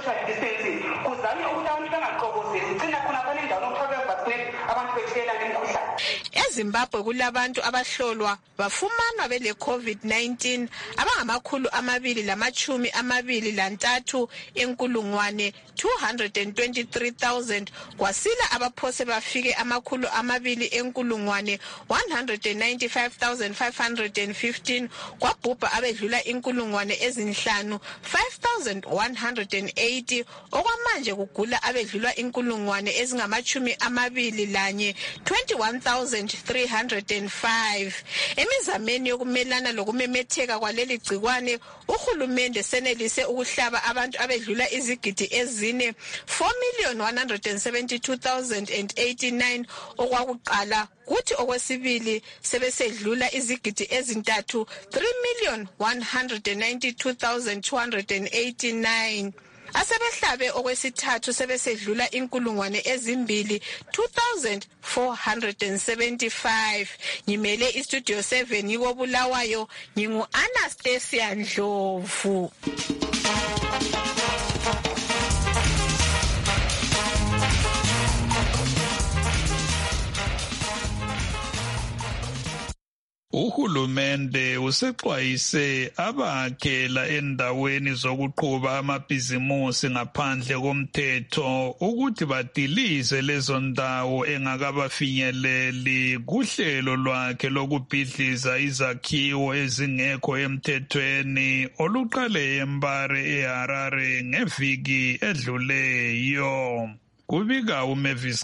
social distancing kuzanywe ukuthi abantu bangaqokozeli gcina khona khona indawo lokufaka vaccinate abantu bethelelana imikhuhlane. EZimbabwe kulabantu abahlolwa bafumanwa bele COVID nineteen abangamakhulu amabili lamachumi amabili lantathu enkulungwane two hundred twenty-three thousand kwasila abaphose bafike amakhulu amabili enkulungwane one hundred ninety-five thousand five hundred fifteen kwabhubha abedlula inkulungwane ezinhlanu five thousand one hundred eighty okwamanje kugula abedlula inkulungwane ezingamachumi amabili lanye twenty-one thousand three hundred five. Emizameni yokumelana lokumemetheka kwaleli gcikwane uhulumende senelise ukuhlaba abantu abedlula izigidi ezine four million one hundred seventy-two thousand eighty-nine okwakuqala kuthi okwesibili sebesedlula izigidi ezintathu three million one hundred ninety-two thousand two hundred eighty-nine. Asebehlabe okwesithathu sebesedlula inkulungwane ezimbili two thousand four hundred seventy-five. Ngimele istudio seven yiko Bulawayo, ngingu Anastasia Ndlovu. Uhulumende usexwayise abakhela endaweni zokuqhuba amabhizimusi ngaphandle komthetho ukuthi badilize lezo ndawo engakabafinyeleli kuhlelo lwakhe lokubhidliza izakhiwo ezingekho emthethweni oluqale eMbare eHarare ngeviki edluleyo. Kubika uMavis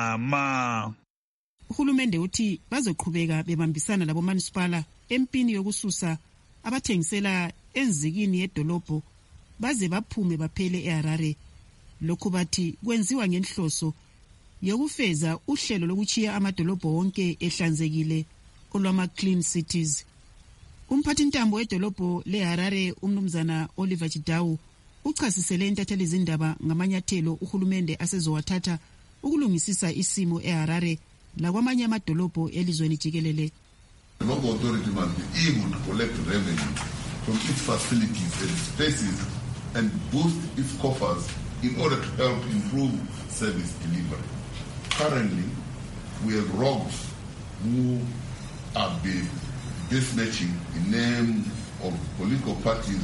Gama. Uhulumende uthi bazoqhubeka bebambisana labo municipal empini yokususa abathengisela enzikini yedolobho baze baphume baphele eHarare. Lokhu bathi kwenziwa ngenhloso yokufeza uhlelo lokuchiya amadolobho wonke ehlanzekile olwama clean cities. Umphathi ntambo wedolobho leHarare umnumzana Oliver Chidawu uchasisele intatheli izindaba ngamanyathelo uhulumende asezowathatha ukulungisisa isimo eHarare lakwamanye amadolobho elizweni jikelele. The local authority must be able to collect revenue from its facilities and spaces and boost its coffers in order to help improve service delivery. Currently, we have rogues who are besmirching the name of political parties,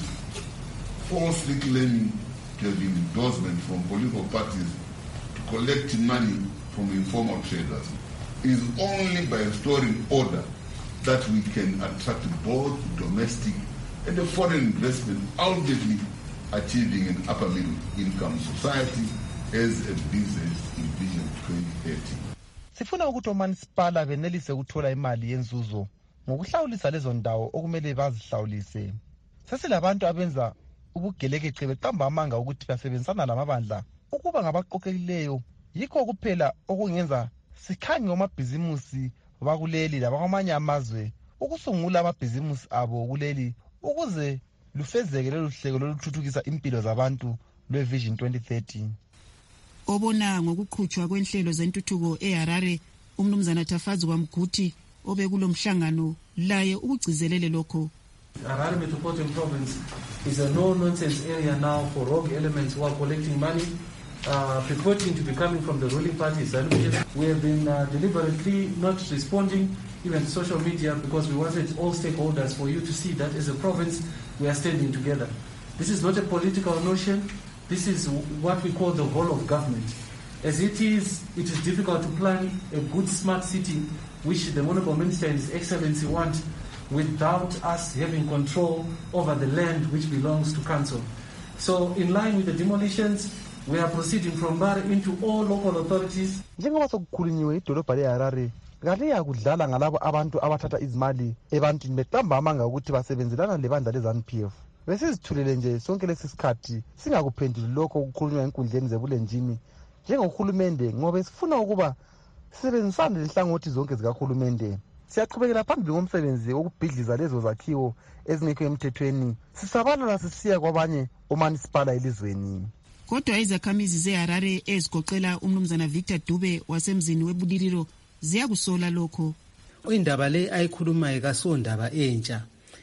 falsely claiming to have endorsement from political parties to collect money from informal traders. It is only by restoring order that we can attract both domestic and the foreign investment, ultimately achieving an upper middle income society as a business in Vision twenty thirty. Sifuna ukuthi omanisipala benelise ukuthola imali yenzuzo ngokuhlawulisa lezo ndawo okumele bazihlawulise. Sesilabantu abenza ubugelekece beqamba amanga ukuthi basebenzisana lamabandla ukuba ngabaqoqekileyo, yikho kuphela okungenza sikhange ngomabhizimusi bakuleli labakwamanye amazwe ukusungula amabhizimusi abo kuleli ukuze lufezeke lolu hlelo lokuthuthukisa impilo zabantu lweVision twenty thirty. Obona ngokuqhutshwa kwenhlelo zentuthuko eHarare umnumzana Tafazi kwaMguti obekulomhlangano laye ukugcizelele lokho. Harare Metropolitan Province is a no-nonsense area now for rogue elements who are collecting money, uh, purporting to be coming from the ruling parties. And we have been uh, deliberately not responding even to social media because we wanted all stakeholders for you to see that as a province we are standing together. This is not a political notion. This is what we call the whole of government. As it is, it is difficult to plan a good smart city which the Honourable Minister and His Excellency want without us having control over the land which belongs to council. So in line with the demolitions, we are proceeding from Mbare into all local authorities. Njengoba sokukhulunyiwe idolobha leHarare ngale yakudlala ngalabo abantu abathatha izimali ebantwini beqamba amanga ukuthi basebenzelana lebandla leZANU P F. Besizithulele nje sonke lesisikhathi singakuphenduli lokho okukhulunywa enkundleni zebulenjini njengohulumende ngoba sifuna ukuba sisebenzisane lenhlangothi zonke zikahulumende. Siyaqhubekela phambili ngomsebenzi wokubhidliza lezo zakhiwo ezingekho emthethweni sisabalala sisiya kwabanye omanisipala elizweni. Kodwa izakhamizi zeHarare ezigoqela umnumzana Victor Dube wasemzini webuliriro ziyakusola lokho. Indaba le ayikhulumayo kasondaba entsha.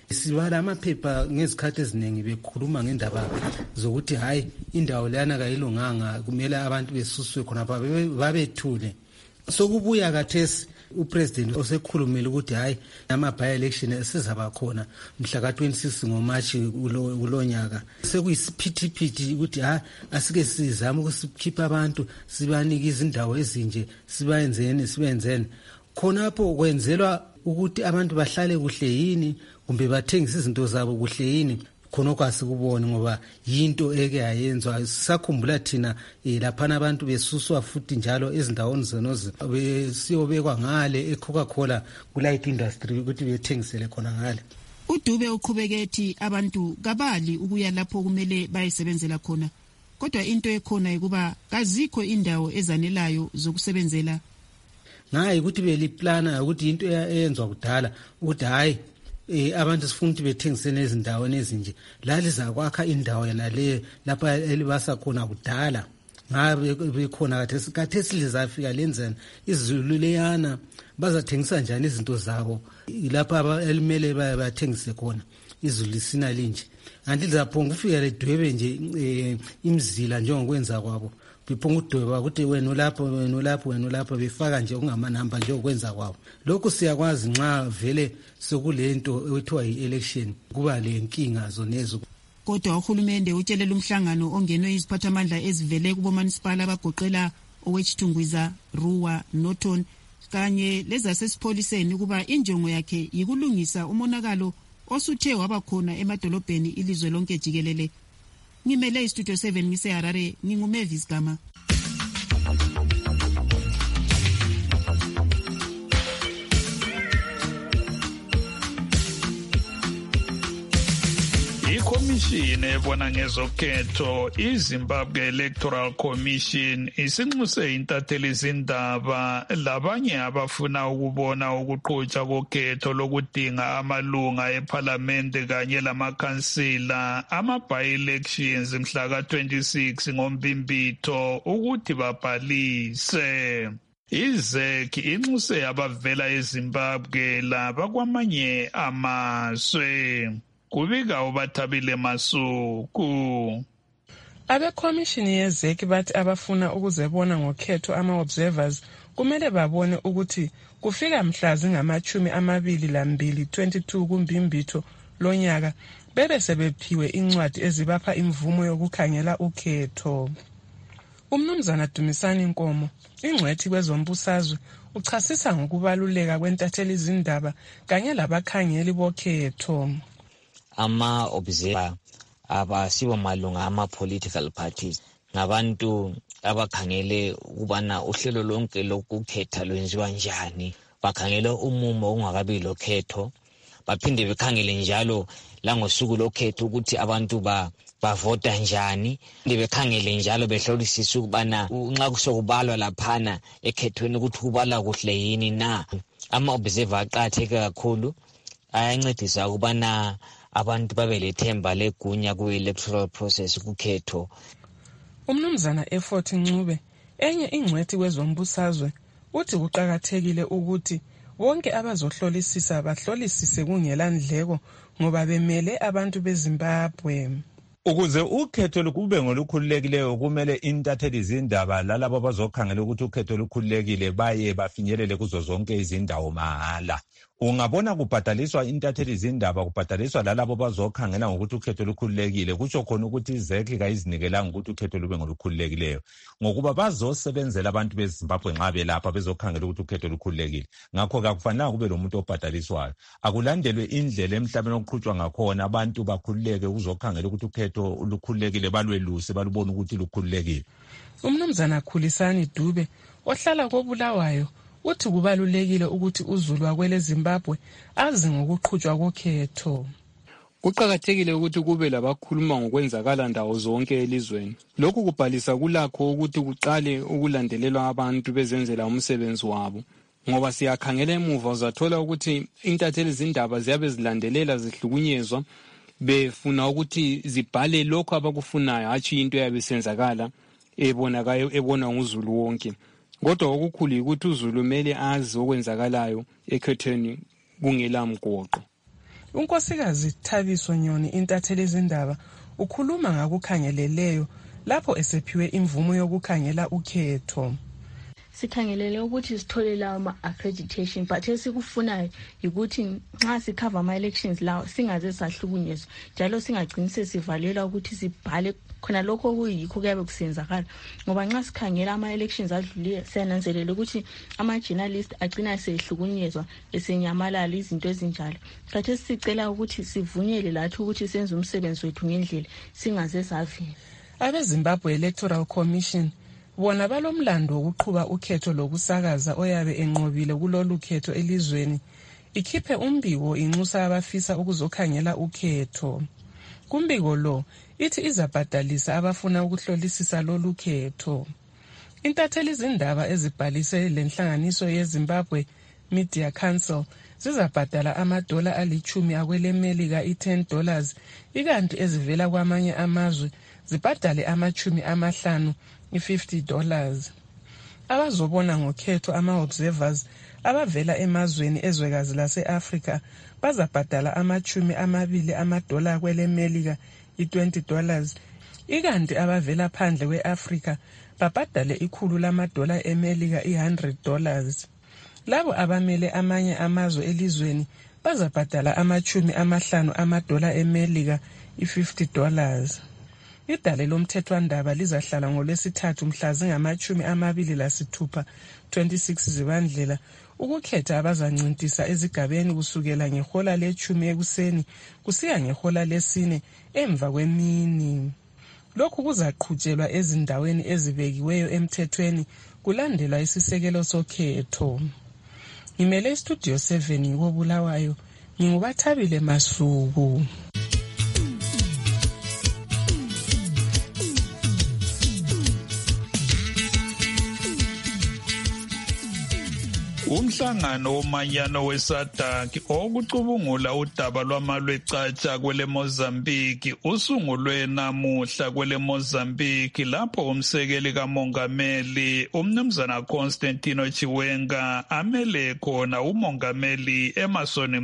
Sibala amaphepha ngezikhathi eziningi bekhuluma ngendaba zokuthi hayi indawo lana kayilunganga kumele abantu besuswe khona babethule. Sokubuya kathesi upresident osekhulumile ukuthi hayi ama by election esizaba khona mhla ka twenty-six ngoMarch kulonyaka. Sekuyisiphithiphithi ukuthi ha asike sizama ukusikhipha abantu sibanike izindawo ezinje sibayenzeni sibenzeni khonapho kwenzelwa ukuthi abantu bahlale kuhle yini kumbe bathengise izinto zabo kuhle yini khona kwasikubona ngoba yinto eke yayenzwa sakhumbula thina lapha abantu besuswa futhi njalo ezindawoni zenozi besiyobekwa ngale eCoca-Cola kulight industry ukuthi bethengisele khona ngale. uDube uqhubeke ethi abantu kabali ukuya lapho kumele bayisebenzela khona kodwa into ekhona ukuba kazikho indawo ezanelayo zokusebenzela. Ngayi ukuthi beliplana ukuthi into eyenzwa kudala ukuthi hayi eh abantu sifuna ukuthi bethengise nezindawo ezinje la lizakwakha indawo yana le lapha elibasa khona kudala ngabe bekhona kathesi kathesi lizafika lenzeni izulu leyana bazathengisa njani izinto zabo lapha elimele bathengise khona izulu lisina linje anti lizaphonga ufika ledwebe nje imzila njengokwenza kwabo biphonga udweba ukuthi wena lapho wena lapho wena lapho befaka nje ungamanamba nje okwenza kwabo. Lokho siyakwazi nxa vele sokulento ethiwa yi-election kuba le nkinga zonezo. Kodwa uhulumende utshelela umhlangano ongenwe iziphathamandla ezivele kubomanisipala abagoqela owechitungwiza Ruwa Norton kanye lezasesipholiseni ukuba injongo yakhe yikulungisa umonakalo osuthe wabakhona emadolobheni ilizwe lonke jikelele. Ngimele istudio seven ngise Harare nginguMavis Gama. ikhomishini ebona ngezokhetho iZimbabwe Electoral Commission isinxuse intatheli zindaba labanye abafuna ukubona ukuqhutshwa kokhetho lokudinga amalunga eParliament kanye lamakhansila ama-by-elections mhla ka twenty-six ngoMbimbitho ukuthi babhalise. iZek inxuse abavela eZimbabwe laba kwamanye amazwe. Kubika uBathabile Masuku. Abekhomishini yeZek bathi abafuna ukuzebona ngokhetho ama-observers kumele babone ukuthi kufika mhla zingamachumi amabili lambili twenty-two kuMbimbitho lonyaka bebe sebephiwe incwadi ezibapha imvumo yokukhangela ukhetho. Umnumzana Dumisani Nkomo, ingcwethi kwezombusazwe, uchasisa ngokubaluleka kwentatheli izindaba kanye labakhangeli bokhetho. Ama-observer abasibo malunga ama-political parties ngabantu abakhangele ukubana uhlelo lonke lokukhetha lwenziwa njani, bakhangele umumo ongakabi lokhetho, baphinde bekhangele njalo langosuku lokhetho ukuthi abantu ba bavota njani, bekhangele njalo behlolisisa ukubana nxa kusokubalwa laphana ekhethweni ukuthi kubala kuhle yini na. Ama-observer aqakatheke kakhulu, ayancedisa ukubana abantu babe lethemba legunya ku-electoral process kukhetho. Umnumzana Effort Ncube, enye ingcwethi kwezombusazwe, uthi kuqakathekile ukuthi bonke abazohlolisisa bahlolisise kungela ndleko ngoba bemele abantu beZimbabwe. Ukuze ukhetho lukube ngolukhululekileyo kumele intatheli zindaba lalabo abazokhangela ukuthi ukhetho lukhululekile baye bafinyelele kuzo zonke izindawo mahala. Ungabona kubhadaliswa intatheli zindaba kubhadaliswa lalabo bazokhangela ngokuthi ukhetho lukhululekile, kutsho khona ukuthi iZek kayizinikelang ukuthi ukhetho lube ngolukhululekileyo ngokuba bazosebenzela abantu beZimbabwe nxa belapha bezokhangela ukuthi ukhetho lukhululekile. Ngakho akufanele kube lomuntu obhadaliswayo, akulandelwe indlela emhlabeni okuqhutshwa ngakhona abantu bakhululeke ukuzokhangela ukuthi ukhetho lukhululekile balweluse balubona ukuthi lukhululekile. Umnumzana Khulisani Dube ohlala koBulawayo uthi kubalulekile ukuthi uZulu wakwele Zimbabwe azi ngokuqhutshwa kokhetho. Kuqakathekile ukuthi kube labakhuluma ngokwenzakala ndawo zonke elizweni. Lokhu kubhalisa kulakho ukuthi kuqale ukulandelelwa abantu bezenzela umsebenzi wabo. Ngoba siyakhangela emuva uzathola ukuthi intatheli zindaba ziyabe zilandelela zihlukunyezwa befuna ukuthi zibhale lokho abakufunayo hatshi into yabe senzakala ebonakayo ebona nguZulu wonke. Kodwa okukhulu ukuthi uZulu mele azi okwenzakalayo ekhetheni kungela mgoqo. unkosikazi Thabiso Nyoni intatheli ezindaba ukhuluma ngakukhangeleleyo lapho esephiwe imvumo yokukhangela ukhetho. Sikhangelele ukuthi sithole lawo ama-accreditation but esikufunayo ukuthi nxa sikhava ama-elections lawo singaze sahlukunyezwa njalo singagcini sesivalelwa ukuthi sibhale khona lokho kuyikho kuyabe kusenzakala ngoba nxa sikhangela ama-elections adlulileyo siyananzelela ukuthi ama-journalist agcina sehlukunyezwa esenyamalala izinto ezinjalo. Khathesi sicela ukuthi sivunyelwe lathi ukuthi senze umsebenzi wethu ngendlela singaze savela. Abe-Zimbabwe Electoral Commission bona balomlando wokuqhuba ukhetho lokusakaza oyabe enqobile kulolu khetho elizweni ikhiphe umbiko inxusa abafisa ukuzokhangela ukhetho. Kumbiko lo ithi izabhadalisa abafuna ukuhlolisisa lolu khetho. Intatheli izindaba ezibhalise lenhlanganiso yeZimbabwe Media Council zizabhadala amadola alichumi akwelemelika i-ten dollars ikanti ezivela kwamanye amazwe zibhadale amachumi amahlanu i-fifty dollars. Abazobona ngokhetho ama-observers abavela emazweni ezwekazi lase-Afrika bazabhadala amachumi amabili amadola kwelemelika i-twenty dollars ikanti abavela phandle kwe-Afrika babhadale ikhulu lamadola emelika i-one hundred dollars. Labo abamele amanye amazwe elizweni bazabhadala amachumi amahlanu amadola emelika i-fifty dollars. Idale lomthethwandaba lizahlala ngolwesithathu mhla zingamachumi amabili lasithupha twenty-six Zibandlela ukukhetha abazancintisa ezigabeni kusukela ngehola lechumi ekuseni kusiya ngehola lesine emva kwemini. Lokhu kuzaqhutshelwa ezindaweni ezibekiweyo emthethweni kulandelwa isisekelo sokhetho. Ngimele Studio seven ngobulawayo ngingubathabile Masuku. Umhlangano womanyano weSADC okucubungula udaba lwamalwecatsha kwele Mozambique usungulwe namuhla kwele Mozambique lapho umsekeli kamongameli umnumzana Constantino Chiwenga amele khona umongameli Emmerson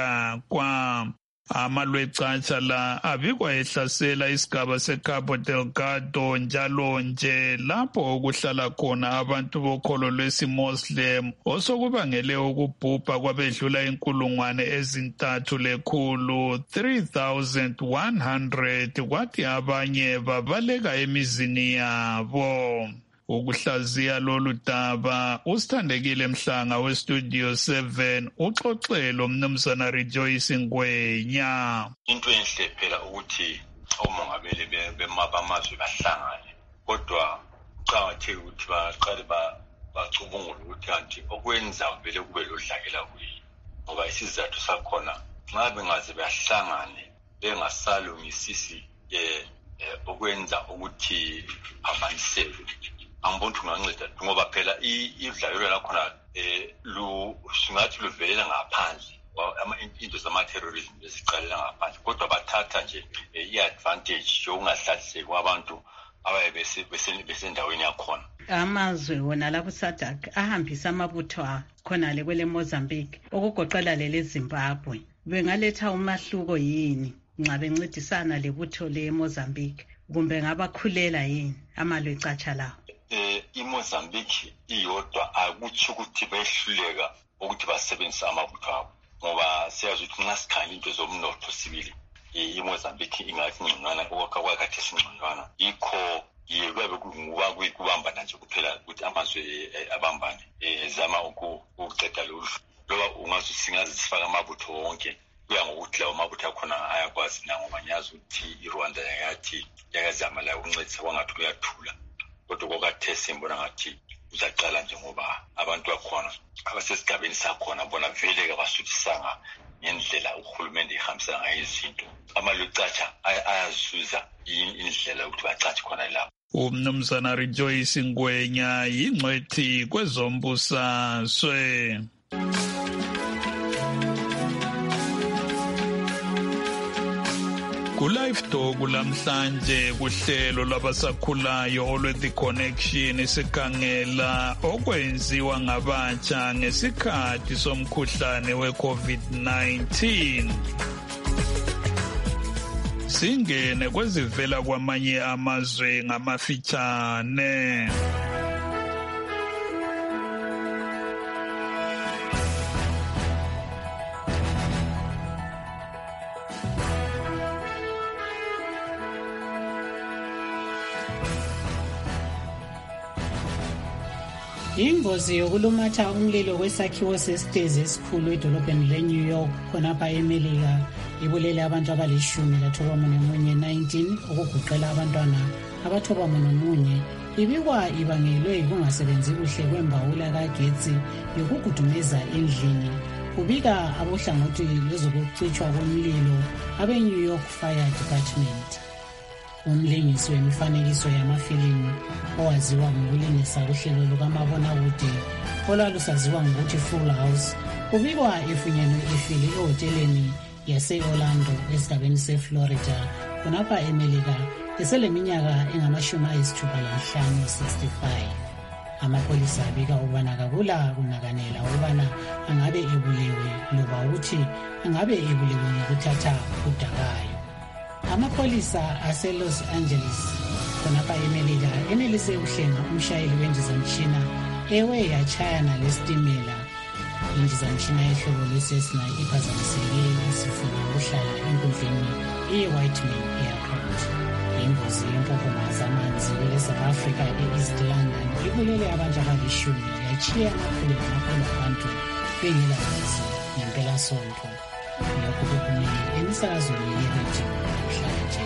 Mnangagwa. Amalwecatsha la abikwa ehlasela isigaba seCabo Delgado njalo nje lapho okuhlala khona abantu bokholo lwesiMuslim osokubangele ukubhubha kwabedlula inkulungwane ezintathu lekhulu three thousand one hundred kwathi abanye babaleka emizini yabo. Ukuhlaziya lolu daba usithandekile Mhlanga weStudio seven uxoxelo umnumzana Rejoice Ngwenya. Into enhle phela ukuthi omongameli bemabamazwe bahlangane kodwa uqakatheke ukuthi baqale bacubungule ukuthi kanti okwenza vele kube lodlakela kuyini ngoba isizathu sakhona nxa bengaze bahlangane bengasalungisisi eh okwenza ukuthi phambaniseke angiboni kunganceda ngoba phela idlalelo lakhona eh lu singathi luvelela ngaphandle ama into zama-terrorism esiqalela ngaphandle kodwa bathatha nje i-advantage yokungahlaliseki kwabantu abaye besendaweni yakhona. Amazwe wona lapho SADC ahambisa amabutho khona le kwele Mozambique okugoqela lele Zimbabwe bengaletha umahluko yini nxa bencedisana lebutho le Mozambique kumbe ngabakhulela yini amalwecatsha lawo? Eh iMozambique iyodwa akuthi ukuthi behluleka ukuthi basebenzise amabutho abo ngoba siyazi ukuthi nxa sikhangela into zomnotho sibili iMozambique ingathi ngconywana okwakha kwakhe singconywana ikho yekwabe kunguba kuyikubambana nje kuphela ukuthi amazwe abambane ezama ukuqeda lolu loba ungathi singazi sifaka amabutho wonke kuya ngokuthi lawo mabutho akhona ayakwazi na ngoba nyazi ukuthi iRwanda yathi yakazama la ukuncedisa kwangathi kuyathula kodwa kokathe mbona ngathi uzaqala nje ngoba abantu bakhona abasesigabeni sakhona bona vele kabasuthisanga ngendlela uhulumende ihambisa ngayo izinto amalwecatsha ayazuza indlela ukuthi bacatshe khona lapho. Umnumzana Rejoice Ngwenya yingcwethi kwezombusazwe. Ku-Live Talk lamhlanje kuhlelo labasakhulayo olwe-The Connection sikhangela okwenziwa ngabatsha ngesikhathi somkhuhlane we-COVID nineteen. singene kwezivela kwamanye amazwe ngamafitshane. Ingozi yokulumatha umlilo kwesakhiwo sesitezi esikhulu edolobheni le-New York khonapha eMelika ibulele abantu abalishumi lathoba munomunye nineteen okugoqela abantwana abathoba munomunye. Ibikwa ibangelwe kungasebenzi kuhle kwembawula kagetsi yokugudumeza endlini. Kubika abohlangothi lezokucitshwa komlilo abe-New York Fire Department. Umlingisi wemifanekiso yamafilimu owaziwa ngokulingisa uhlelo lukamabonakude olwalusaziwa ngokuthi Full House ubikwa efunyenwe efile ehoteleni yase-Orlando esigabeni se-Florida khonapha eMelika eseleminyaka engamashumi ayisithupha lanhlanu sixty-five. Amapholisa abika ukubana kakula kunakanela ukubana angabe ebulewe loba ukuthi angabe ebulewe ngokuthatha udakayo. Amapholisa ase-Los Angeles khonapha eMelika enelise ukuhlenga umshayeli wendizamtshina ewe yatshayana lesitimela. Indizamtshina yehlobo lwe-Cessna iphazamiseke isifuba ukuhlala enkundleni ye-Whiteman Airport. Ingozi yempophoma zamanzi kwele-South Africa e-East London ibulele abantu abalishumi yatshiya amakhulu ngamakhulu abantu bengela manzi ngempelasonto. Lokhu kuphume emisakazweni yeredio namhlanje.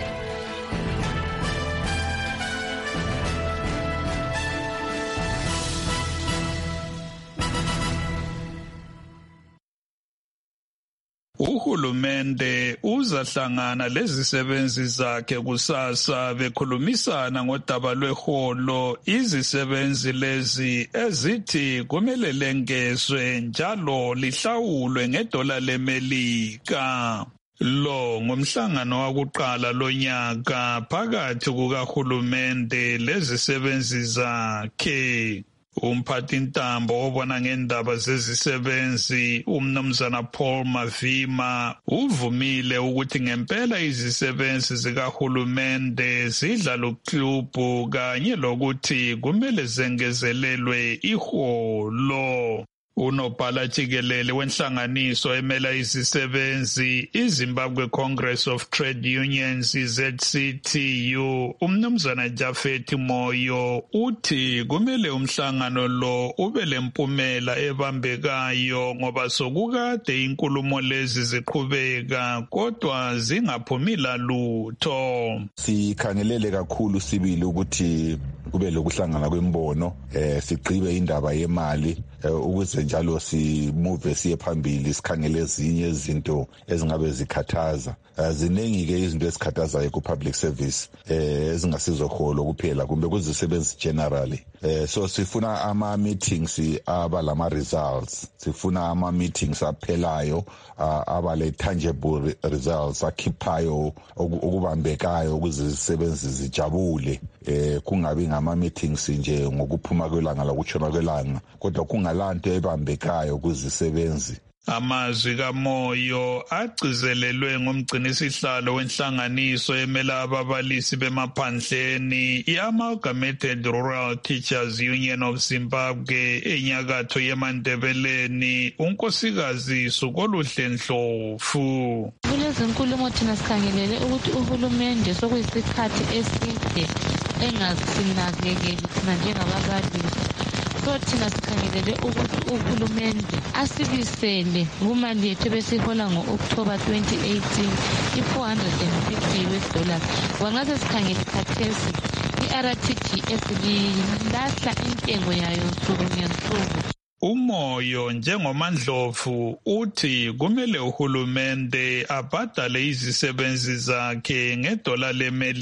Uhulumende uzahlangana lezisebenzi zakhe kusasa bekhulumisana ngodaba lweholo. Izisebenzi lezi ezithi kumele lengezwe njalo lihlawulwe ngedola leMelika. Lo ngumhlangano wakuqala lonyaka phakathi kukahulumende lezisebenzi zakhe. Umphathintambo obona ngendaba zezisebenzi umnumzana Paul Mavima uvumile ukuthi ngempela izisebenzi zikahulumende zidla luklubhu kanye lokuthi kumele zengezelelwe iholo. Unobhala jikelele wenhlanganiso emela izisebenzi iZimbabwe Congress of Trade Unions Z C T U umnumzana Jafet Moyo uthi kumele umhlangano lo ube lempumela ebambekayo ngoba sokukade inkulumo lezi ziqhubeka kodwa zingaphumi lutho. Sikhangelele kakhulu sibili ukuthi kube lokuhlangana kwembono eh sigqibe indaba yemali ukuze njalo simove siye phambili sikhangele ezinye izinto ezingabe zikhathaza. Ziningi ke izinto ezikhathazayo ku public service eh ezingasizoholo kuphela kumbe kuzisebenzi generally. Eh so sifuna ama meetings aba lama results, sifuna ama meetings aphelayo aba le tangible results akhiphayo okubambekayo ukuze izisebenzi zijabule. Eh kungabi ngama meetings nje ngokuphuma kwelanga lokutshona kwelanga kodwa kungalanto ebambekayo kuzisebenzi. Amazwi kaMoyo agcizelelwe ngumgcinisihlalo wenhlanganiso emela ababalisi bemaphandleni i-Amalgamated Rural Teachers Union of Zimbabwe enyakatho yeMandebeleni unkosikazi Sukoluhle Ndlovu. Kulezi nkulumo thina sikhangelele ukuthi uhulumende sokuyisikhathi eside engasinakekeli thina njengababalisi. So thina sikhangelele ukuthi uhulumende asibisele kumali yethu besihola ngo-October twenty eighteen i-four hundred fifty U S dollars. Wangase sikhangele khathesi i-R T G S lilahla intengo yayo nsuku ngensuku. Umoyo njengomandlovu uthi kumele uhulumende abhadale izisebenzi zakhe ngedola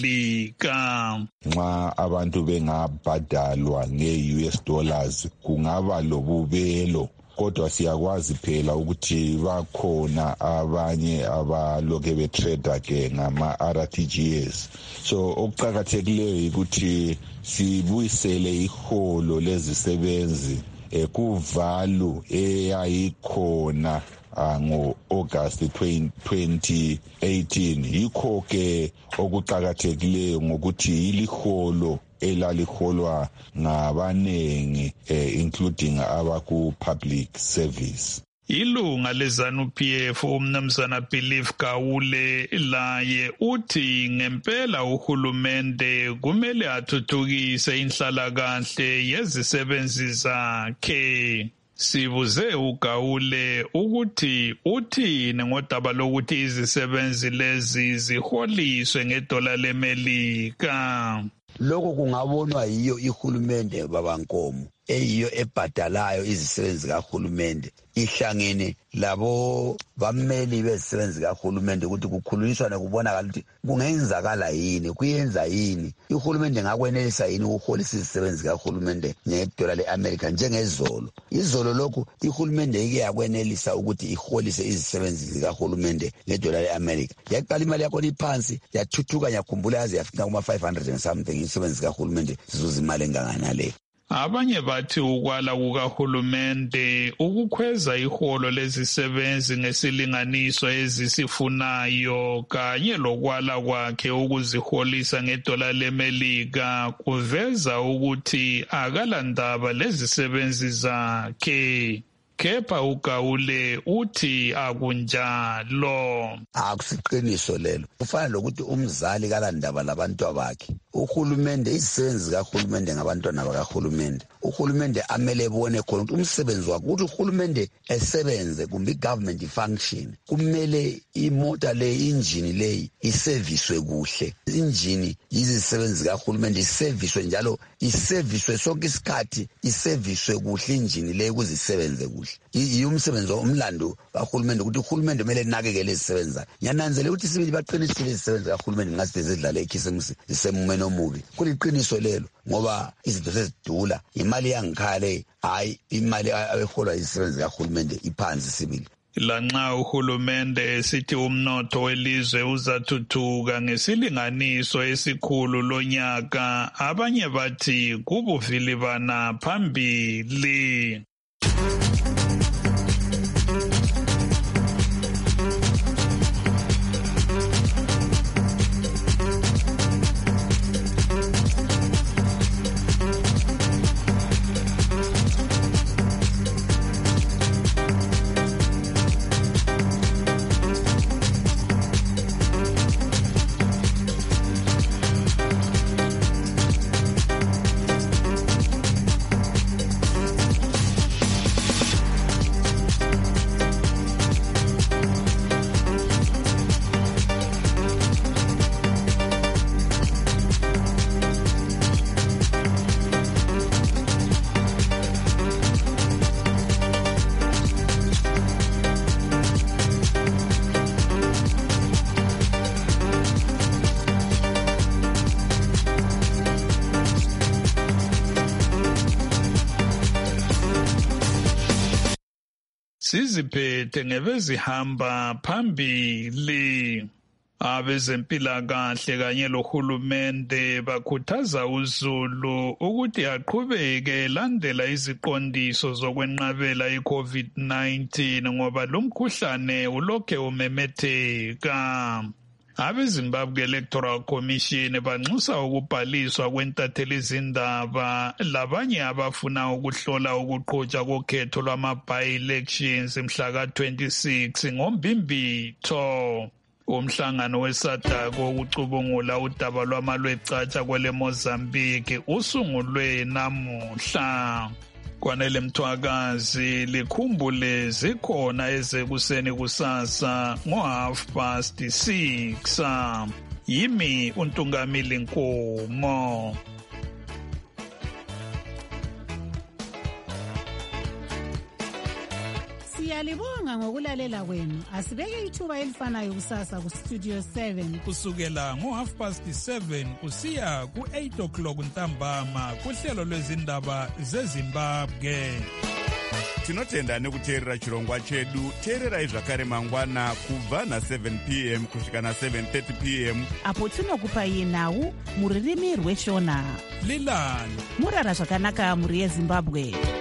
leMelika. Nxa abantu bengabhadalwa nge-U S dollars kungaba lobubelo kodwa siyakwazi phela ukuthi bakhona abanye abaloke betrade ke ngama R T G S. So okuqhakathekileyo ukuthi sibuyisele iholo lezisebenzi ekuvalu eyayikhona ngo-August twenty eighteen. Yikho ke okuqakathekileyo ngokuthi yiliholo elaliholwa ngabanengi eh, including abaku-public service. Ilunga lezanu P F umnumzana Belief Gawule laye uthi ngempela uhulumende kumele athuthukise inhlalakahle yezisebenzi zakhe. Sibuze uGawule ukuthi uthini ngodaba lokuthi izisebenzi lezi ziholiswe ngedola leMelika. Lokho kungabonwa yiyo ihulumende babankomo eyiyo ebhadalayo izisebenzi kahulumende ihlangene labo bameli bezisebenzi kahulumende ukuthi kukhulunyiswane kubonakala ukuthi kungenzakala yini kuyenza yini ihulumende ngakwenelisa yini ukuholisa izisebenzi kahulumende ngedola leAmerica njengezolo. Izolo lokhu ihulumende ike yakwenelisa ukuthi iholise izisebenzi zikahulumende ngedola leAmerica. Yaqala imali yakho iphansi yathuthuka yakhumbula yaze yafika kuma five hundred and something izisebenzi zikahulumende zizuza imali enganganale. Abanye bathi ukwala kukahulumende ukukhweza iholo lezisebenzi ngesilinganiso ezisifunayo kanye lokwala kwakhe ukuziholisa ngedola leMelika kuveza ukuthi akalandaba lezisebenzi zakhe. Kepha uGawule uthi akunjalo. Akusiqiniso lelo. Kufana lokuthi umzali kalandaba labantu bakhe. Uhulumende izisebenzi kahulumende ngabantwana bakahulumende. Uhulumende amele ebone khona ukuthi umsebenzi wakhe ukuthi uhulumende esebenze kumbe government function. Kumele imota le engine le iserviswe kuhle. Engine izisebenzi kahulumende iserviswe njalo iserviswe sonke isikhathi iserviswe kuhle engine le ukuzisebenze kuhle. Iyumsebenzi omlando kahulumende ukuthi uhulumende kumele nakekele izisebenza. Ngiyananzela ukuthi sibili baqinisile izisebenza kahulumende ngasize zidlala ekhisemsi isemumeni omubi. Kuliqiniso lelo ngoba izinto sezidula imali yangikhale hayi imali abeholwa izisebenzi kahulumende iphansi sibili. Lanxa uhulumende esithi umnotho welizwe uzathuthuka ngesilinganiso esikhulu lonyaka abanye bathi kubuvilibana phambili. Siziphethe ngebezihamba phambili. Abezempilakahle kanye lohulumende bakhuthaza uZulu ukuthi aqhubeke landela iziqondiso zokwenqabela iCovid nineteen ngoba lo mkhuhlane ulokhe umemetheka. Abezimbabwe Electoral Commission banxusa ukubhaliswa kwentatheli izindaba labanye abafuna ukuhlola ukuqhutshwa kokhetho lwama-by-elections mhla ka twenty-six ngoMbimbitho. Umhlangano weSADC wokucubungula udaba lwamalwecatsha kwele Mozambique usungulwe namuhla. Kwanele Mthwakazi likhumbule zikhona ezekuseni kusasa ngo half past six. Yimi uNtungamili Nkomo. Siyalibonga ngokulalela kwenu. Asibeke ithuba elifanayo kusasa ku Studio seven kusukela ngo half past seven kusiya ku eight o'clock ntambama kuhlelo lwezindaba zeZimbabwe. Tinotenda nekuteerera chirongwa chedu. Teererai zvakare mangwana kubva na seven p m kusvika na seven thirty p m apo tinokupai nhau muririmi rweshona. Lilani murara zvakanaka muri yeZimbabwe.